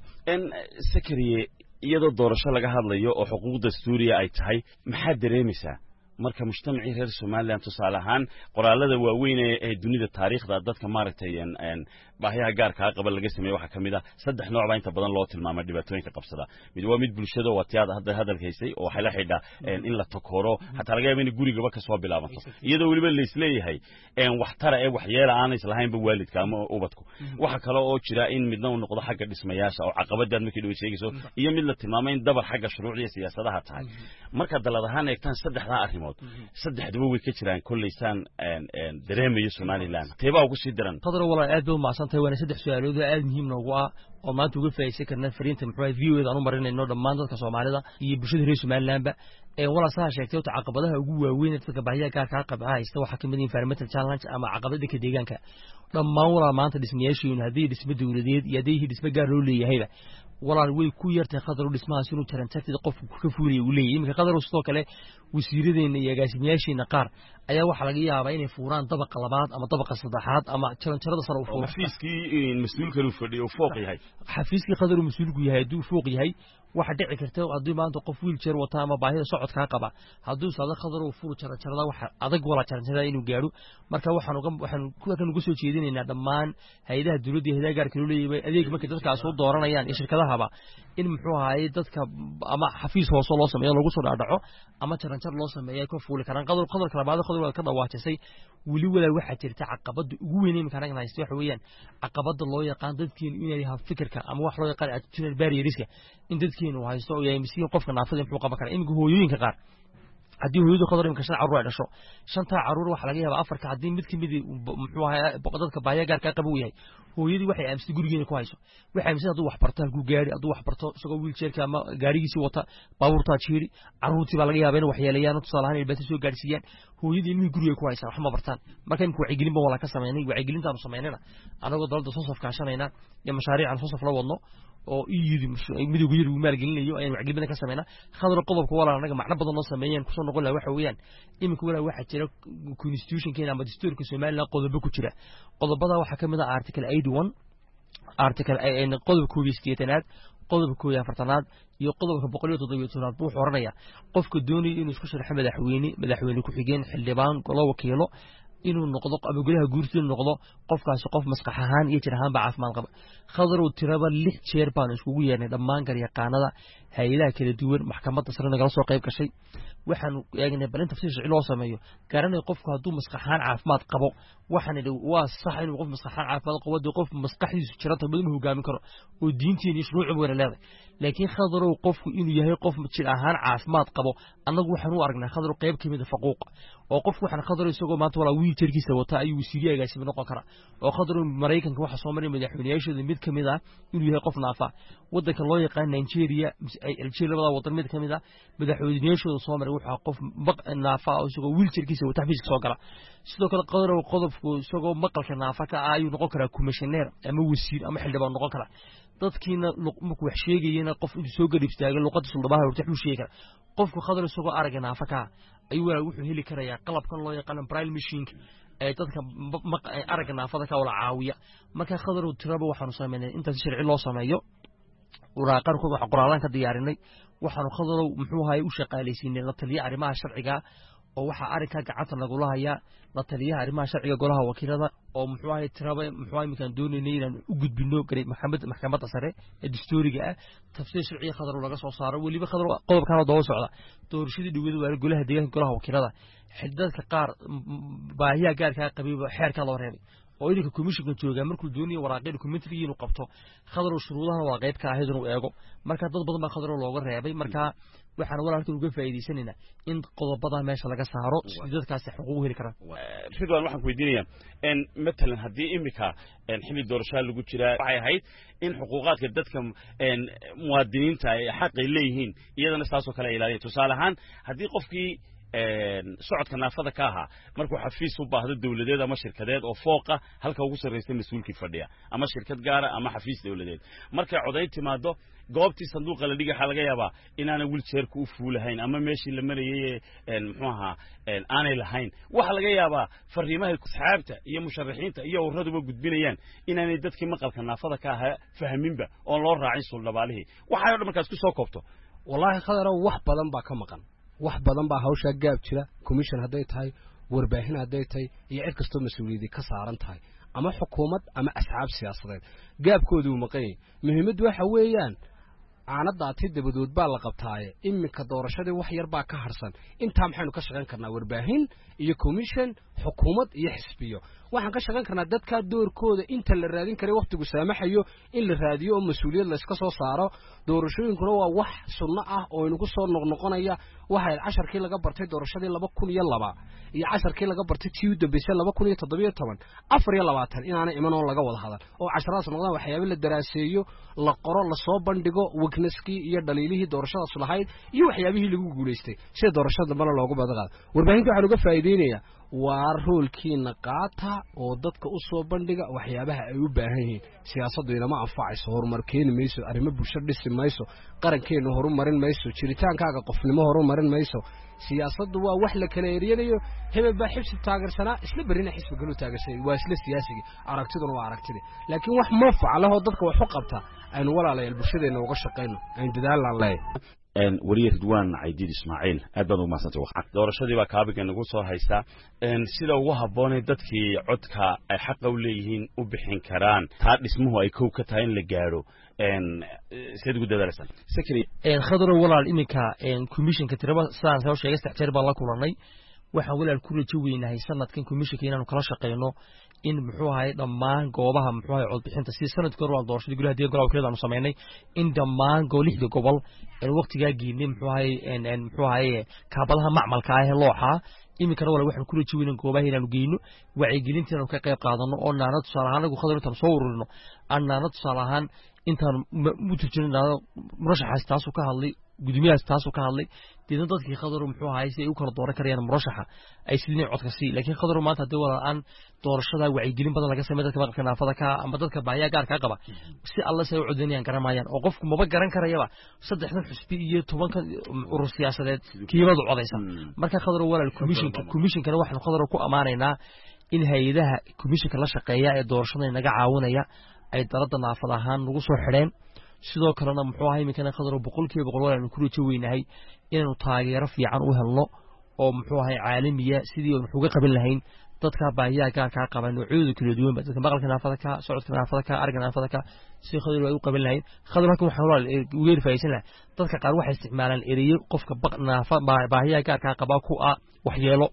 sakariye iyadoo doorasho laga hadlayo oo xuquuqda dastuuriga ay tahay maxaa dareemaysaa marka mujtamacii reer Somaliland tusaale ahaan qoraalada waaweyn ee dunida taariikhda dadka maaragtay baahiyaha gaarka qaba laga sameeyo waxa kamid ah 3 nooc baa inta badan loo tilmaamay dhibaatooyinka qabsada mid waa mid bulshada watiyada hadalkaysay oo waxa la xidha in la takoro hatta laga yaabo in gurigaba ka soo bilaabanto iyadoo waliba la isleeyahay wax tara ee waxyeelo aan islahayn ba waalidka ama ubadku waxa kale oo jira in midna uu noqdo xagga dhismayaasha oo caqabadaad markii dhow sheegayso iyo mid la tilmaamay in dabar xagga shuruucda siyaasadaha tahay marka daladahan eegtaan 3 arrimood 3 way ka jiraan kulleysaan dareemayo Somaliland teeba ugu sii daran qadar wala aad u maasantay wana 3 su'aalood aad muhiim noogu ah oo maanta uga faa'iideysan karna fariinta muxuu VO-da aanu marinayno dhammaan dadka Soomaalida iyo bulshada reer Somaliland ba wala saa sheegtay caqabadaha ugu waaweyn ee dadka baahiyaha gaarka qaba haysta waxa kamid ah environmental challenge ama caqabada ka deegaanka dhammaan wala maanta dhismayaashiin hadii dhismo dawladeed iyo hadii dhismo gaar loo leeyahay walaal way ku yartay qadar u dhismahaas inuu tarantartida qofku ka fuulay u leeyahay imika qadar sidoo kale wasiiradeena iyo agaasimayaashiina qaar ayaa waxa laga yaabaa inay fuuraan dabaqa labaad ama dabaqa saddexaad ama jaranjarada sare u fuuro xafiiskii mas'uulka uu fadhiyo fooq yahay xafiiskii qadar mas'uulku yahay duu fooq yahay waxa dhici karta haddii maanta qof wheelchair wata ama baahida socodka qaba hadduu saada qadar uu fuuro jaranjarada waxa adag wala jaranjarada inuu gaaro marka waxaan ugu soo jeedinaynaa dhammaan hay'adaha dawladda hay'adaha gaarka loo leeyahay adeeg marka dadkaas soo dooranayaan shirkadahaba in muxuu ahaay dadka ama xafiis hoose loo sameeyo lagu soo dhaadhaco ama jaranjar loo sameeyo ka fuuli karaan qadarka labaad qadar ka dhawaajisay wali wala waxa jirta caqabada ugu weyn ee imkaan haysto waxa weeyaan caqabada loo yaqaan dadkeen inay ha fikirka ama wax loo yaqaan attitudinal barriers in dadkeen uu haysto oo yahay masiin qofka naafada muxuu qaban karaa in hooyooyinka qaar haddii hooyadu qadar imka 5 caruur ay dhasho 5 caruur waxa laga yaabaa 4 haddii mid kamid muxuu ahaa dadka baahiyaha gaarka qaba uu yahay hooyadii waxay aaminsan gurigeena ku hayso waxay aaminsan hadduu wax barto halkuu gaari hadduu wax barto isagoo wiiljeerka ama gaarigiisii wata baabuurtaa jiiri carruurtii baa laga yaabaa in waxyeelayaan tusaale ahaan ilbaata soo gaadhsiiyaan hooyadii ilmihii guriga ku haysaa wax ma bartaan marka imika wacyigelin ba wala ka samaynay wacyigelintaanu samaynayna anagoo dalada soo saf kaashanayna iyo mashaariican soo saf la wadno oo midowga yar uu maalgelinayo ayaan wacyigelin ka samaynaa khadra qodobka walaal anaga macno badan oo sameeyeen ku soo noqon laha waxa weeyaan imika walaal waxa jira constitution-keena ama dastuurka Soomaaliland qodobo ku jira qodobada waxa kamid ah article 81 article qodobka 18aad qodobka 14aad iyo qodobka 117aad buu xoranaya qofka doonaya inuu isku sharaxo madaxweyne ku xigeen xildhibaan golo wakiilo inuu noqdo ama golaha guurtiisa noqdo qofkaas qof maskax ahaan iyo jir ahaan ba caafimaad qaba khadar uu tiraba 6 jeer baan iskugu yeernay dhammaan garyaqaanada hay'adaha kala duwan maxkamadda sare nagala soo qayb gashay waxaan eegnay balin tafsiir sharci loo sameeyo garanay qofku hadduu maskax ahaan caafimaad qabo waxaan waa sax inuu qof maskax ahaan caafimaad qabo dee qof maskaxdiisu jiranta midna hogaamin karo oo diintiina iyo shuruucda wada leedahay laakiin khadar uu qofku inuu yahay qof jir ahaan caafimaad qabo annagu waxaan u aragnaa khadar qayb kamid ah faquuq oo qofku waxaan khadar isagoo maanta wala wiilkiisa wata ayuu wasiiriye agaasimo noqon kara oo khadar Mareykanka waxa soo maray madaxweynayaashooda mid kamid ah inuu yahay qof naafa wadanka loo yaqaan Nigeria labada wadan mid kamid ah madaxweynayaashooda soo maray waxa qof naafa oo isagoo wiilkiisa wata xafiiska soo gala sidoo kale qadar qodobku isagoo maqalka naafa ka ayuu noqon karaa commissioner ama wasiir ama xildhibaan noqon kara dadkiina markuu wax sheegayeen qof inuu soo gadib istaaga luqadda suldabaha horta wuxuu sheegay qofku khadar isagoo aragga naafa ka ayuu wuxuu heli karayaa qalabkan loo yaqaan braille machine ee dadka aragga naafada ka wala caawiya marka khadar uu tiraba waxaanu sameynay inta sharci loo sameeyo waraaqan ku wax qoraalan ka diyaarinay waxaanu khadar muxuu ahay u shaqaaleysiinay la taliya arrimaha sharciga oo waxa arinka gacanta lagu lahayaa la taliyaha arrimaha sharciga golaha wakiilada oo muxuu ahay tiraba muxuu ahay midaan doonaynay inaan u gudbino maxkamadda sare ee dastuuriga ah tafsiir sharci khadar laga soo saaro waliba khadar qodobkan oo socda doorashadii dhawada waa golaha deegaanka golaha wakiilada xidadka qaar baahiyaha gaarka ah qabiiba xeerka loo reebay oo idinka commissionka jooga markuu doonayo waraaqada documentary inuu qabto khadar shuruudaha waa qayb ka ah inuu eego marka dad badan baa khadar looga reebay marka waxaan walaalkii uga faa'iideysanayna in qodobada meesha laga saaro si dadkaas xuquuq heli karaan ridwan waxaan ku weydiinayaa matalan haddii imika xilli doorasho lagu jira waxay ahayd in xuquuqaadka dadka muwaadiniinta ay xaq ay leeyihiin iyadana saasoo kale ilaaliyo tusaale ahaan haddii qofkii socodka naafada ka ahaa markuu xafiis u baahdo dawladeed ama shirkadeed oo fooqa halka ugu sarreysay mas'uulkii fadhiya ama shirkad gaara ama xafiis dawladeed markay codayn timaado goobtii sanduuqa la dhigay waxa laga yaabaa inaana wheelchairku u fuulahayn ama meeshii la marayay muxuu ahaa aanay lahayn waxa laga yaabaa fariimaha asxaabta iyo musharaxiinta iyo ururaduba gudbinayaan inaanay dadkii maqalka naafada ka ahaa fahminba oo loo raacin suldabaalihii waxay oo dhan markaas ku soo koobto wallahi khadaro wax badan baa ka maqan wax badan baa hawsha gaab jira commission haday tahay warbaahin haday tahay iyo cid kasto mas'uuliyadi ka saaran tahay ama xukuumad ama asxaab siyaasadeed gaabkoodu maqay muhiimadu waxa weeyaan aanadaati dabadood baa la qabtaaye imika doorashadii wax yar baa ka harsan inta maxaynu ka shaqeyn karnaa warbaahin iyo commission xukuumad iyo xisbiyo waxaan ka shaqeyn karnaa dadka doorkooda inta la raadin karay waqtigu saamaxayo in la raadiyo oo mas'uuliyad la iska soo saaro doorashooyinkuna waa wax sunno ah oo inagu soo noqnoqonaya waxa casharkii laga bartay doorashadii 2002 iyo casharkii laga bartay tii u dambeysay 2017 24 inaana iman oo laga wada hadal oo casharadaas noqdaan waxyaabo la daraaseeyo la qoro la soo bandhigo weaknesskii iyo dhaliilihii doorashadaas lahayd iyo waxyaabihii lagu guuleystay sida doorashada dambana loogu badaqaado warbaahinta waxa laga faa'iideynayaa waa roolkiina qaata oo dadka u soo bandhiga waxyaabaha ay u baahan yihiin siyaasaddu inama anfacayso horumarkeena mayso arrimo bulshada dhisi mayso qarankeena horumarin mayso jiritaankaaga qofnimo horumarin mayso siyaasaddu waa wax la kala eeriyanayo hebel baa xisbi taageersanaa isla berina xisbi galu taageersan waa isla siyaasiga aragtiduna waa aragtida laakiin wax ma facalaho dadka wax u qabta aynu walaalayaal bulshadeena uga shaqeyno aynu dadaalaan leeyahay wariye Ridwaan Caydiid Ismaaciil aad baad u mahadsantahay wax doorashadii baa kaabiga nagu soo haysta sida ugu haboonay dadkii codka ay xaq u leeyihiin u bixin karaan taa dhismuhu ay koow ka tahay in la gaaro سيد قد درسان سكري خضر ولا إنك commission كتربا سان سوى شيء استحتر بالله كلاني waxaan walaal ku rajo weynahay sanadkan commissionka inaanu kala shaqeyno in muxuu ahay dhammaan goobaha muxuu ahay codbixinta si sanadkii hore waan doorashadii golaha deegaanka wakiilada aanu sameynay in dhammaan lixda gobol ee waqtigaa geynay muxuu ahay kaabadaha macmalka ah ee looxa iminkana walaal waxaan ku rajo weynay goobaha inaanu geyno wacyigelinta inaanu ka qayb qaadano oo naana tusaale ahaan anagu khadar intaan soo ururino aan naana tusaale ahaan intaan muturjino naana murashaxaas taasuu ka hadlay gudoomiyahaas taasuu ka hadlay deedna dadkii khadaru muxuu ahay si ay u kala dooran karayaan murashaxa ay sideen codka sii laakiin khadaru maanta hadii walaal doorashada wacyigelin badan laga sameeyo dadka maqalka naafada ka ama dadka baahiyaha gaarka qaba si alla say u codeynayaan garamayaan oo qofku maba garan karayaba saddexdan xusbi iyo 10 urur siyaasadeed kiibadu codaysan marka khadaru walaal commissionkana waxaan khadaru ku amaanaynaa in hay'adaha commissionka la shaqeeya ee doorashada inaga caawinaya ay dalada naafada ahaan nagu soo xireen sidoo kalena muxuu ahay iminkana khadaro 100% walaal ku rajo weynahay inaanu taageero fiican u helno oo muxuu ahay caalamiya sidii aan uga qaban lahayn dadka baahiyaha gaarka qaba noocyada kala duwan dadka maqalka naafada ka socodka naafada ka aragga naafada ka si khadaro ay u qaban lahayn khadaro halkan waxa walaal ugu faa'iideysan lahaa dadka qaar waxay isticmaalaan ereyo qofka baahiyaha gaarka qaba ku waxyeelo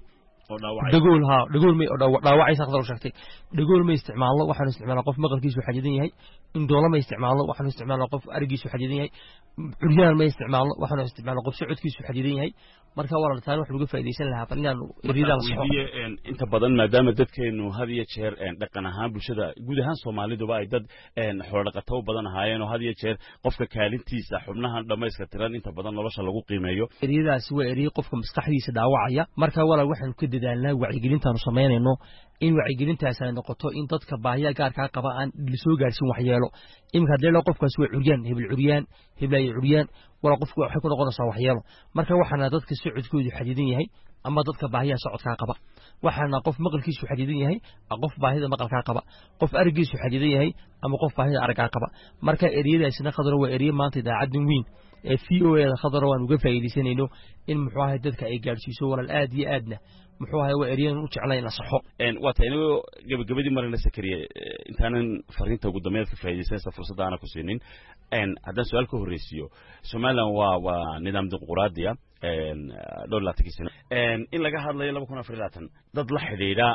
dhagool may dhaawacaysa khadar sheegtay dhagool may isticmaalo waxaan isticmaalaa qof maqalkiisu xajidan yahay indhoolo may isticmaalo waxaan isticmaalaa qof arigiisu xajidan yahay curyaan may isticmaalo waxaan isticmaalaa qof socodkiisu xajidan yahay marka walaal taan wax lagu faa'iideysan lahaa bal inaan eriidaan saxo inta badan maadaama dadkeenu had iyo jeer dhaqan ahaan bulshada guud ahaan Soomaalidu ay dad xoolo dhaqato badan ahaayeen oo had iyo jeer qofka kaalintiisa xubnahan dhamayska tiran inta badan nolosha lagu qiimeeyo eriidaasi waa eriyo qofka maskaxdiisa dhaawacaya marka walaal waxaan ku dadaalnaa wacyigelintaanu sameynayno in wacyigelintaas ay noqoto in dadka baahiyaha gaarka qaba aan la soo gaarsin waxyeelo imka hadii qofkaas waa curyaan hebel curyaan wala qofku waxa ku noqonaysaa waxyeelo marka waxaana dadka socodkoodu xadidan yahay ama dadka baahiyaha socodka qaba waxaana qof maqalkiisu xadidan yahay qof baahida maqalka qaba qof arigiisu xadidan yahay ama qof baahida aragga qaba marka eriyadaasina khadaro waa eriye maanta idaacaddan weyn ee VOA da khadaro waan uga faa'iideysanayno in muxuu ahay dadka ay gaarsiiso walaal aad iyo aadna muxuu ahay waa eriyan u jeclay la saxo waa taynoo gabagabadii marna sakariye intaanan fariinta ugu dambeeyay ka faa'iideysanaysa fursadda aan ku siinin haddaan su'aal ka horeysiyo Soomaaliland waa nidaam dimuqraadiya dowladkiisa in laga hadlayo 2024 dad la xidhiidha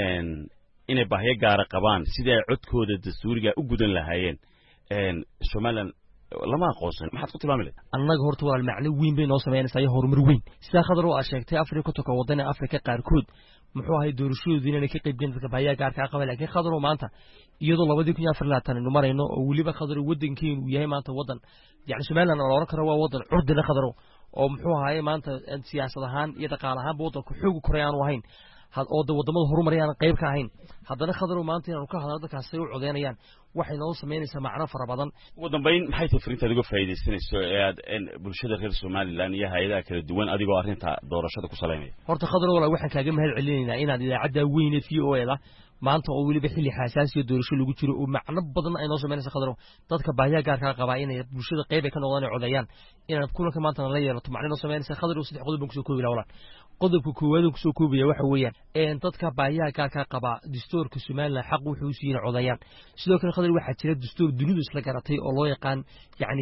inay baahiyo gaar qabaan sidii ay codkooda dastuuriga u gudan lahaayeen Soomaaliland lama aqoonsan maxaad ku tilmaami lahayd annaga horta walaal macno weyn bay noo sameynaysaa iyo horumar weyn sida khadar oo sheegtay Afrika toka wadana Afrika qaarkood muxuu ahay doorashooyinka inay ka qayb galaan dadka baahiyaha gaarka qaba laakiin khadar oo maanta iyadoo 2024 inu marayno oo waliba khadar wadankeenu yahay maanta wadan yani Soomaaliland oo kara waa wadan curdina khadar oo muxuu ahay maanta siyaasad ahaan iyo dhaqaale ahaan wadanku xoog korayaan u ahayn oo wadamada horumarayaan qayb ka ahayn haddana khadar maanta inaan ka hadalno dadkaas ay u codeynayaan waxay noo sameynaysaa macno fara badan ugu dambeyn maxay tahay fariinta uga faa'iideysanayso ee bulshada reer Soomaaliland iyo hay'adaha kala duwan adigoo arrinta doorashada ku saleynaya horta khadar walaal waxaan kaaga mahad celinaynaa inaad idaacadda weyneed VOA da maanta oo waliba xilli xasaasiyo doorasho lagu jiro oo macno badan ay noo sameynaysaa khadar dadka baahiyaha gaarka qaba inay bulshada qayb ay ka noqdaan codayaan inaad kulanka maanta la yeelato macno noo sameynaysaa khadar oo saddex qodob ku soo koobi lahaa qodobka koowaad ku soo koobaya waxa weeyaan dadka baahiyaha gaarka qaba dastuurka Soomaaliland xaq wuxuu siiyay codayaan sidoo kale khadar waxa jira dastuur dunidu isla garatay oo loo yaqaan yani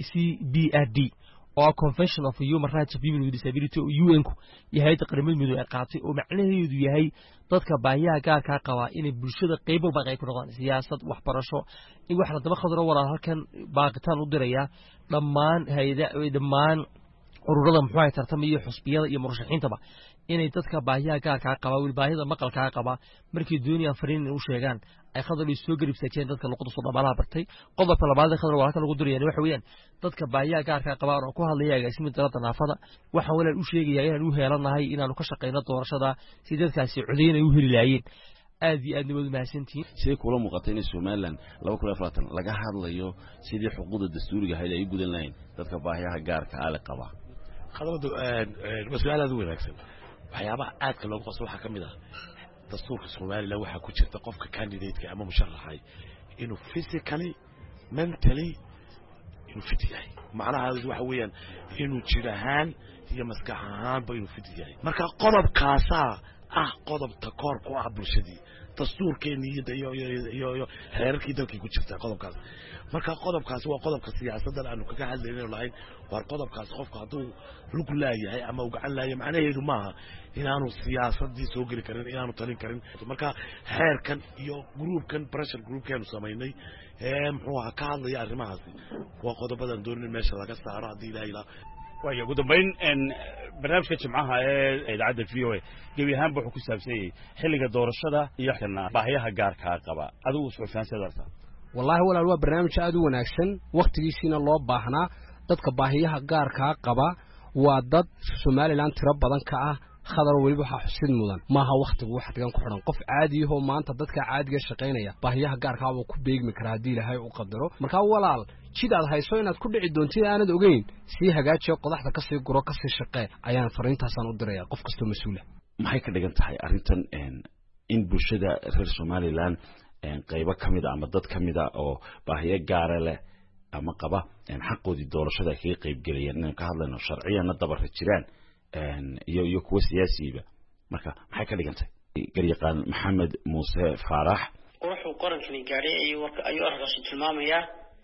CBRD oo Convention of Human Rights of People with Disability UN-ku yahay qaramada midoobay qaatay oo macnaheedu yahay dadka baahiyaha gaarka qaba inay bulshada qayb walba ay ku noqdaan siyaasad waxbarasho in wax la daba khadaro walaal halkan baaqitaan u diraya dhammaan ururada muxuu ahay tartamaya xusbiyada iyo murashaxiintaba inay dadka baahiyaha gaarka qaba wal baahida maqalka qaba markii dooniyaan fariin u sheegaan ay khadar soo garibsateen dadka luqada soo dhamalaha bartay qodobka labaad ee khadar waa halka lagu duriyay waxa weeyaan dadka baahiyaha gaarka qaba oo ku hadlaya agaasimada dalada naafada waxaan walaal u sheegayaa inaan u heelanahay inaan ka shaqeyno doorashada si dadkaasi codeyn ay u heli laayeen aad iyo aad nabad mahadsantiin sidee kula muuqatay in Soomaaliland 2024 laga hadlayo sidii xuquuqda dastuuriga ahayd ay gudan lahayn dadka baahiyaha gaarka ah qaba khadamadu mas'aladu wanaagsan waxyaabaha aadka loogu qaso waxa kamid ah dastuurka Soomaaliland waxa ku jirta qofka candidate-ka ama musharaxay inuu physically mentally inuu fit yahay macnaheedu waxa weeyaan inuu jir ahaan iyo maskax ahaanba inuu fit yahay marka qodobkaasa qodobka koor ku ah bulshadii dastuurkeennii iyo xeerarkii dalkii ku jirta qodobkaas marka qodobkaas waa qodobka siyaasaddan aanu kaga hadlayno lahayn waa qodobkaas qofka hadduu lug laayahay ama uu gacan laayahay macnaheedu maaha inaanu siyaasaddii soo geli karin inaanu talin karin marka xeerkan iyo gruubkan pressure groupkeenu samaynay muxuu ahaa ka hadlaya arrimahaasi waa qodobadan doonin meesha laga saaro haddii ilaahay ilaa waayo ugu dambayn barnaamijka jimcaha ee idaacadda v o a gebi ahaanba wuxuu ku saabsan yahay xilliga doorashada iyo baahiyaha gaarkaa qaba adigu suxufiyaanseedarta wallaahi walaal waa barnaamij aad u wanaagsan wakhtigiisiina loo baahnaa dadka baahiyaha gaarkaa qaba waa dad somalilan tiro badan ka ah khadar weliba waxaa xusid mudan maaha wakhtigu waxdigan ku xidhan qof caadiyahoo maanta dadka caadiga shaqaynaya baahiyaha gaarkaa wuu ku beegmi karaa haddii ilaahay u qadaro markaa walaal jid aad hayso inaad ku dhici doontid aanad ogeyn sii hagaajiyo qodaxda kasii guro kasii shaqee ayaan fariintaasaan u diraya qof kastoo mas-uula maxay ka dhigan tahay arrintan in bulshada reer somalilan qaybo ka mid a ama dad ka mid a oo baahiyo gaara leh ama qaba xaqoodii doorashada ay kaga qaybgelayeen inaynu ka hadlayno sharciyana dabara jiraan iyo kuwa siyaasiyiba marka maxay ka dhigan tahay garyaqaan maxamed muuse faarax wuxuu qarankani gaadhay ayuu arkaasi tilmaamayaa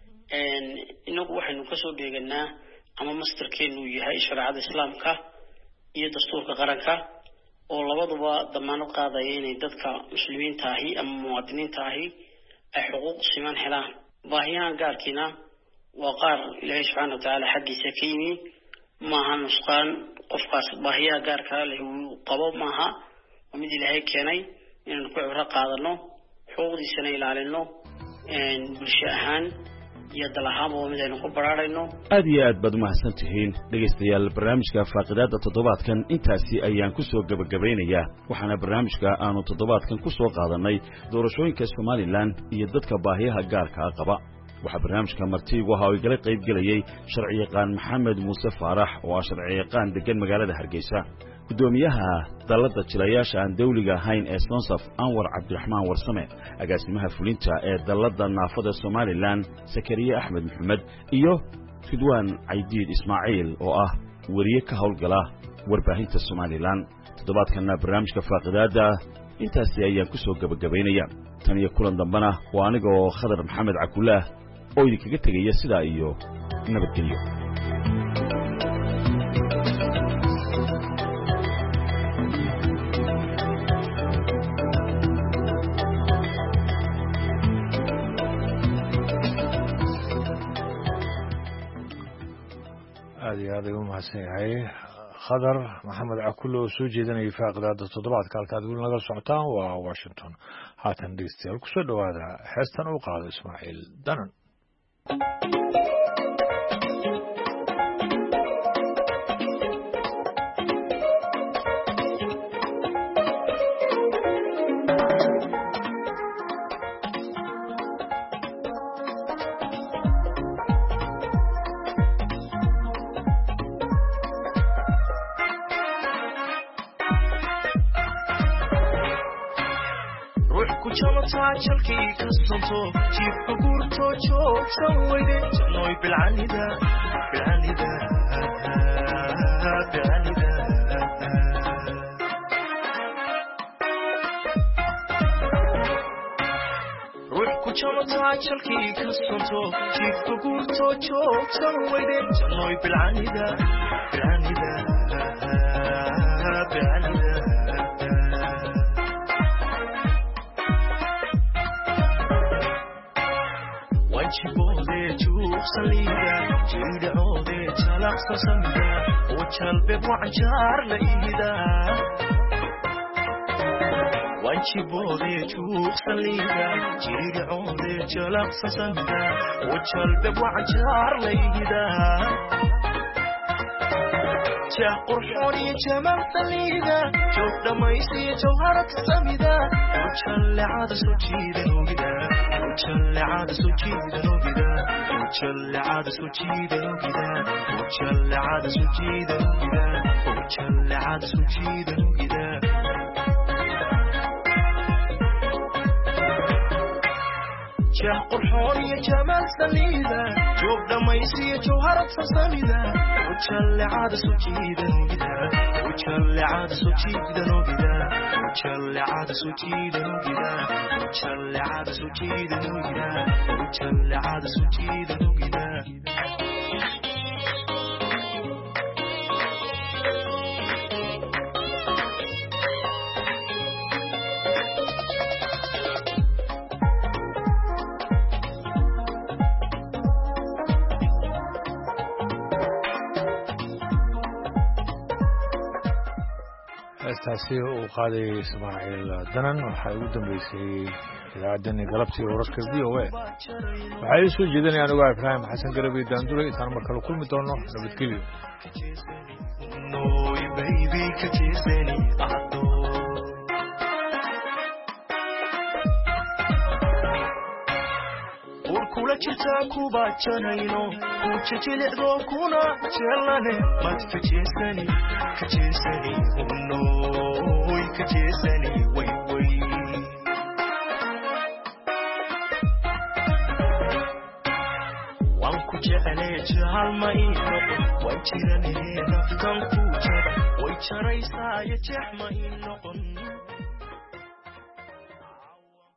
inagu waxaynu kasoo dheeganaa ama mastarkeenu yahay shareecada islaamka iyo dastuurka qaranka oo labaduba damaanad qaadaya inay dadka muslimiinta ahi ama muwaadiniinta ahi ay xuquuq siman helaan baahiyahan gaarkiina waa qaar ilaahay subxaana watacaala xaggiisa ka yimi maaha nusqaan qofkaas baahiyaha gaarka leh uu qabo maaha waa mid ilaahay keenay inaan ku cibro qaadano xuquuqdiisana ilaalino bulsho ahaan iyo dal ahaanba waa mid aynu ku baraarayno aad iyo aad baad umahadsan tihiin dhegaystayaal barnaamijka faaqidaada toddobaadkan intaasi ayaan ku soo gebagabaynayaa waxaana barnaamijka aanu toddobaadkan ku soo qaadanay doorashooyinka somalilan iyo dadka baahiyaha gaarkaa qaba waxaa barnaamijka martiigu ahaa oo igala qayb gelayey sharciyaqaan maxamed muuse faarax oo ah sharciyaqaan deggan magaalada hargeysa gudoomiyaha dalladda jilayaasha aan dawliga ahayn ee sonsaf anwar cabdiraxmaan warsame agaasimaha fulinta ee dalladda naafada somalilan sakariye axmed maxamed iyo ridwaan caydiid ismaaciil oo ah weriye ka howlgala warbaahinta somalilan toddobaadkanna barnaamijka faaqidaadda intaasi ayaan ku soo gebagabaynaya tan iyo kulan dambena waa anigoo khadar maxamed cabdulaah oo idinkaga tegaya sidaa iyo nabadgelyo aad iyo aad ayuu umahadsan yahay khadar maxamed cakulle oo soo jeedanayay faaqidaada toddobaadka halkaad weli naga socotaan waa washington haatan dhegeystayaal kusoo dhowaada heestan uu qaado ismaaciil danan jalkii ka sonto jiifka guurto joogsan weyde janooy bilcanida ruux ku jamataa jalkii ka sonto jiifka guurto joogsan weyde janooy bilcanida jibode juuqsaliida jiidhacoode jalaqsa samida oo jalbeb wacanjaar la iida wanjibode juuqsaliida jiidhacoode jalaqsa samida oo jalbeb wacanjaar la iida jah qurxooniyo jamal saliida joog dhammaysiyo jawharata samida oo jallecada soo jiidan ogida وجلعاد سجيدا وبدا وجلعاد سجيدا وبدا وجلعاد سجيدا وبدا وجلعاد سجيدا وبدا jeex qurxoon iyo jamaal saliida joog dhammaysiyo jawharad farsamida wajallecada soo jiidan ogida wajallecada soo jiidan ogida wajallecada soo jiidan ogida wajallecada soo jiidan ogida wajallecada soo jiidan ogida heestaasi uu qaaday Ismaaciil Danan waxay ugu dambeysay idaacadani galabtii wararka VOA waxay soo jeedinayaan uga Ibrahim Xasan Garabi Daandure intaan mar kale kulmi doono nabadgelyo Noy baby kajeesani ado kula jirta kuba janayno ku jijildo kuna jelane mad kajeesani noy kajeesani way wan ku jecele jahal ma ino wan jirane naftan ku jira way jaraysaa ya jeex ma ino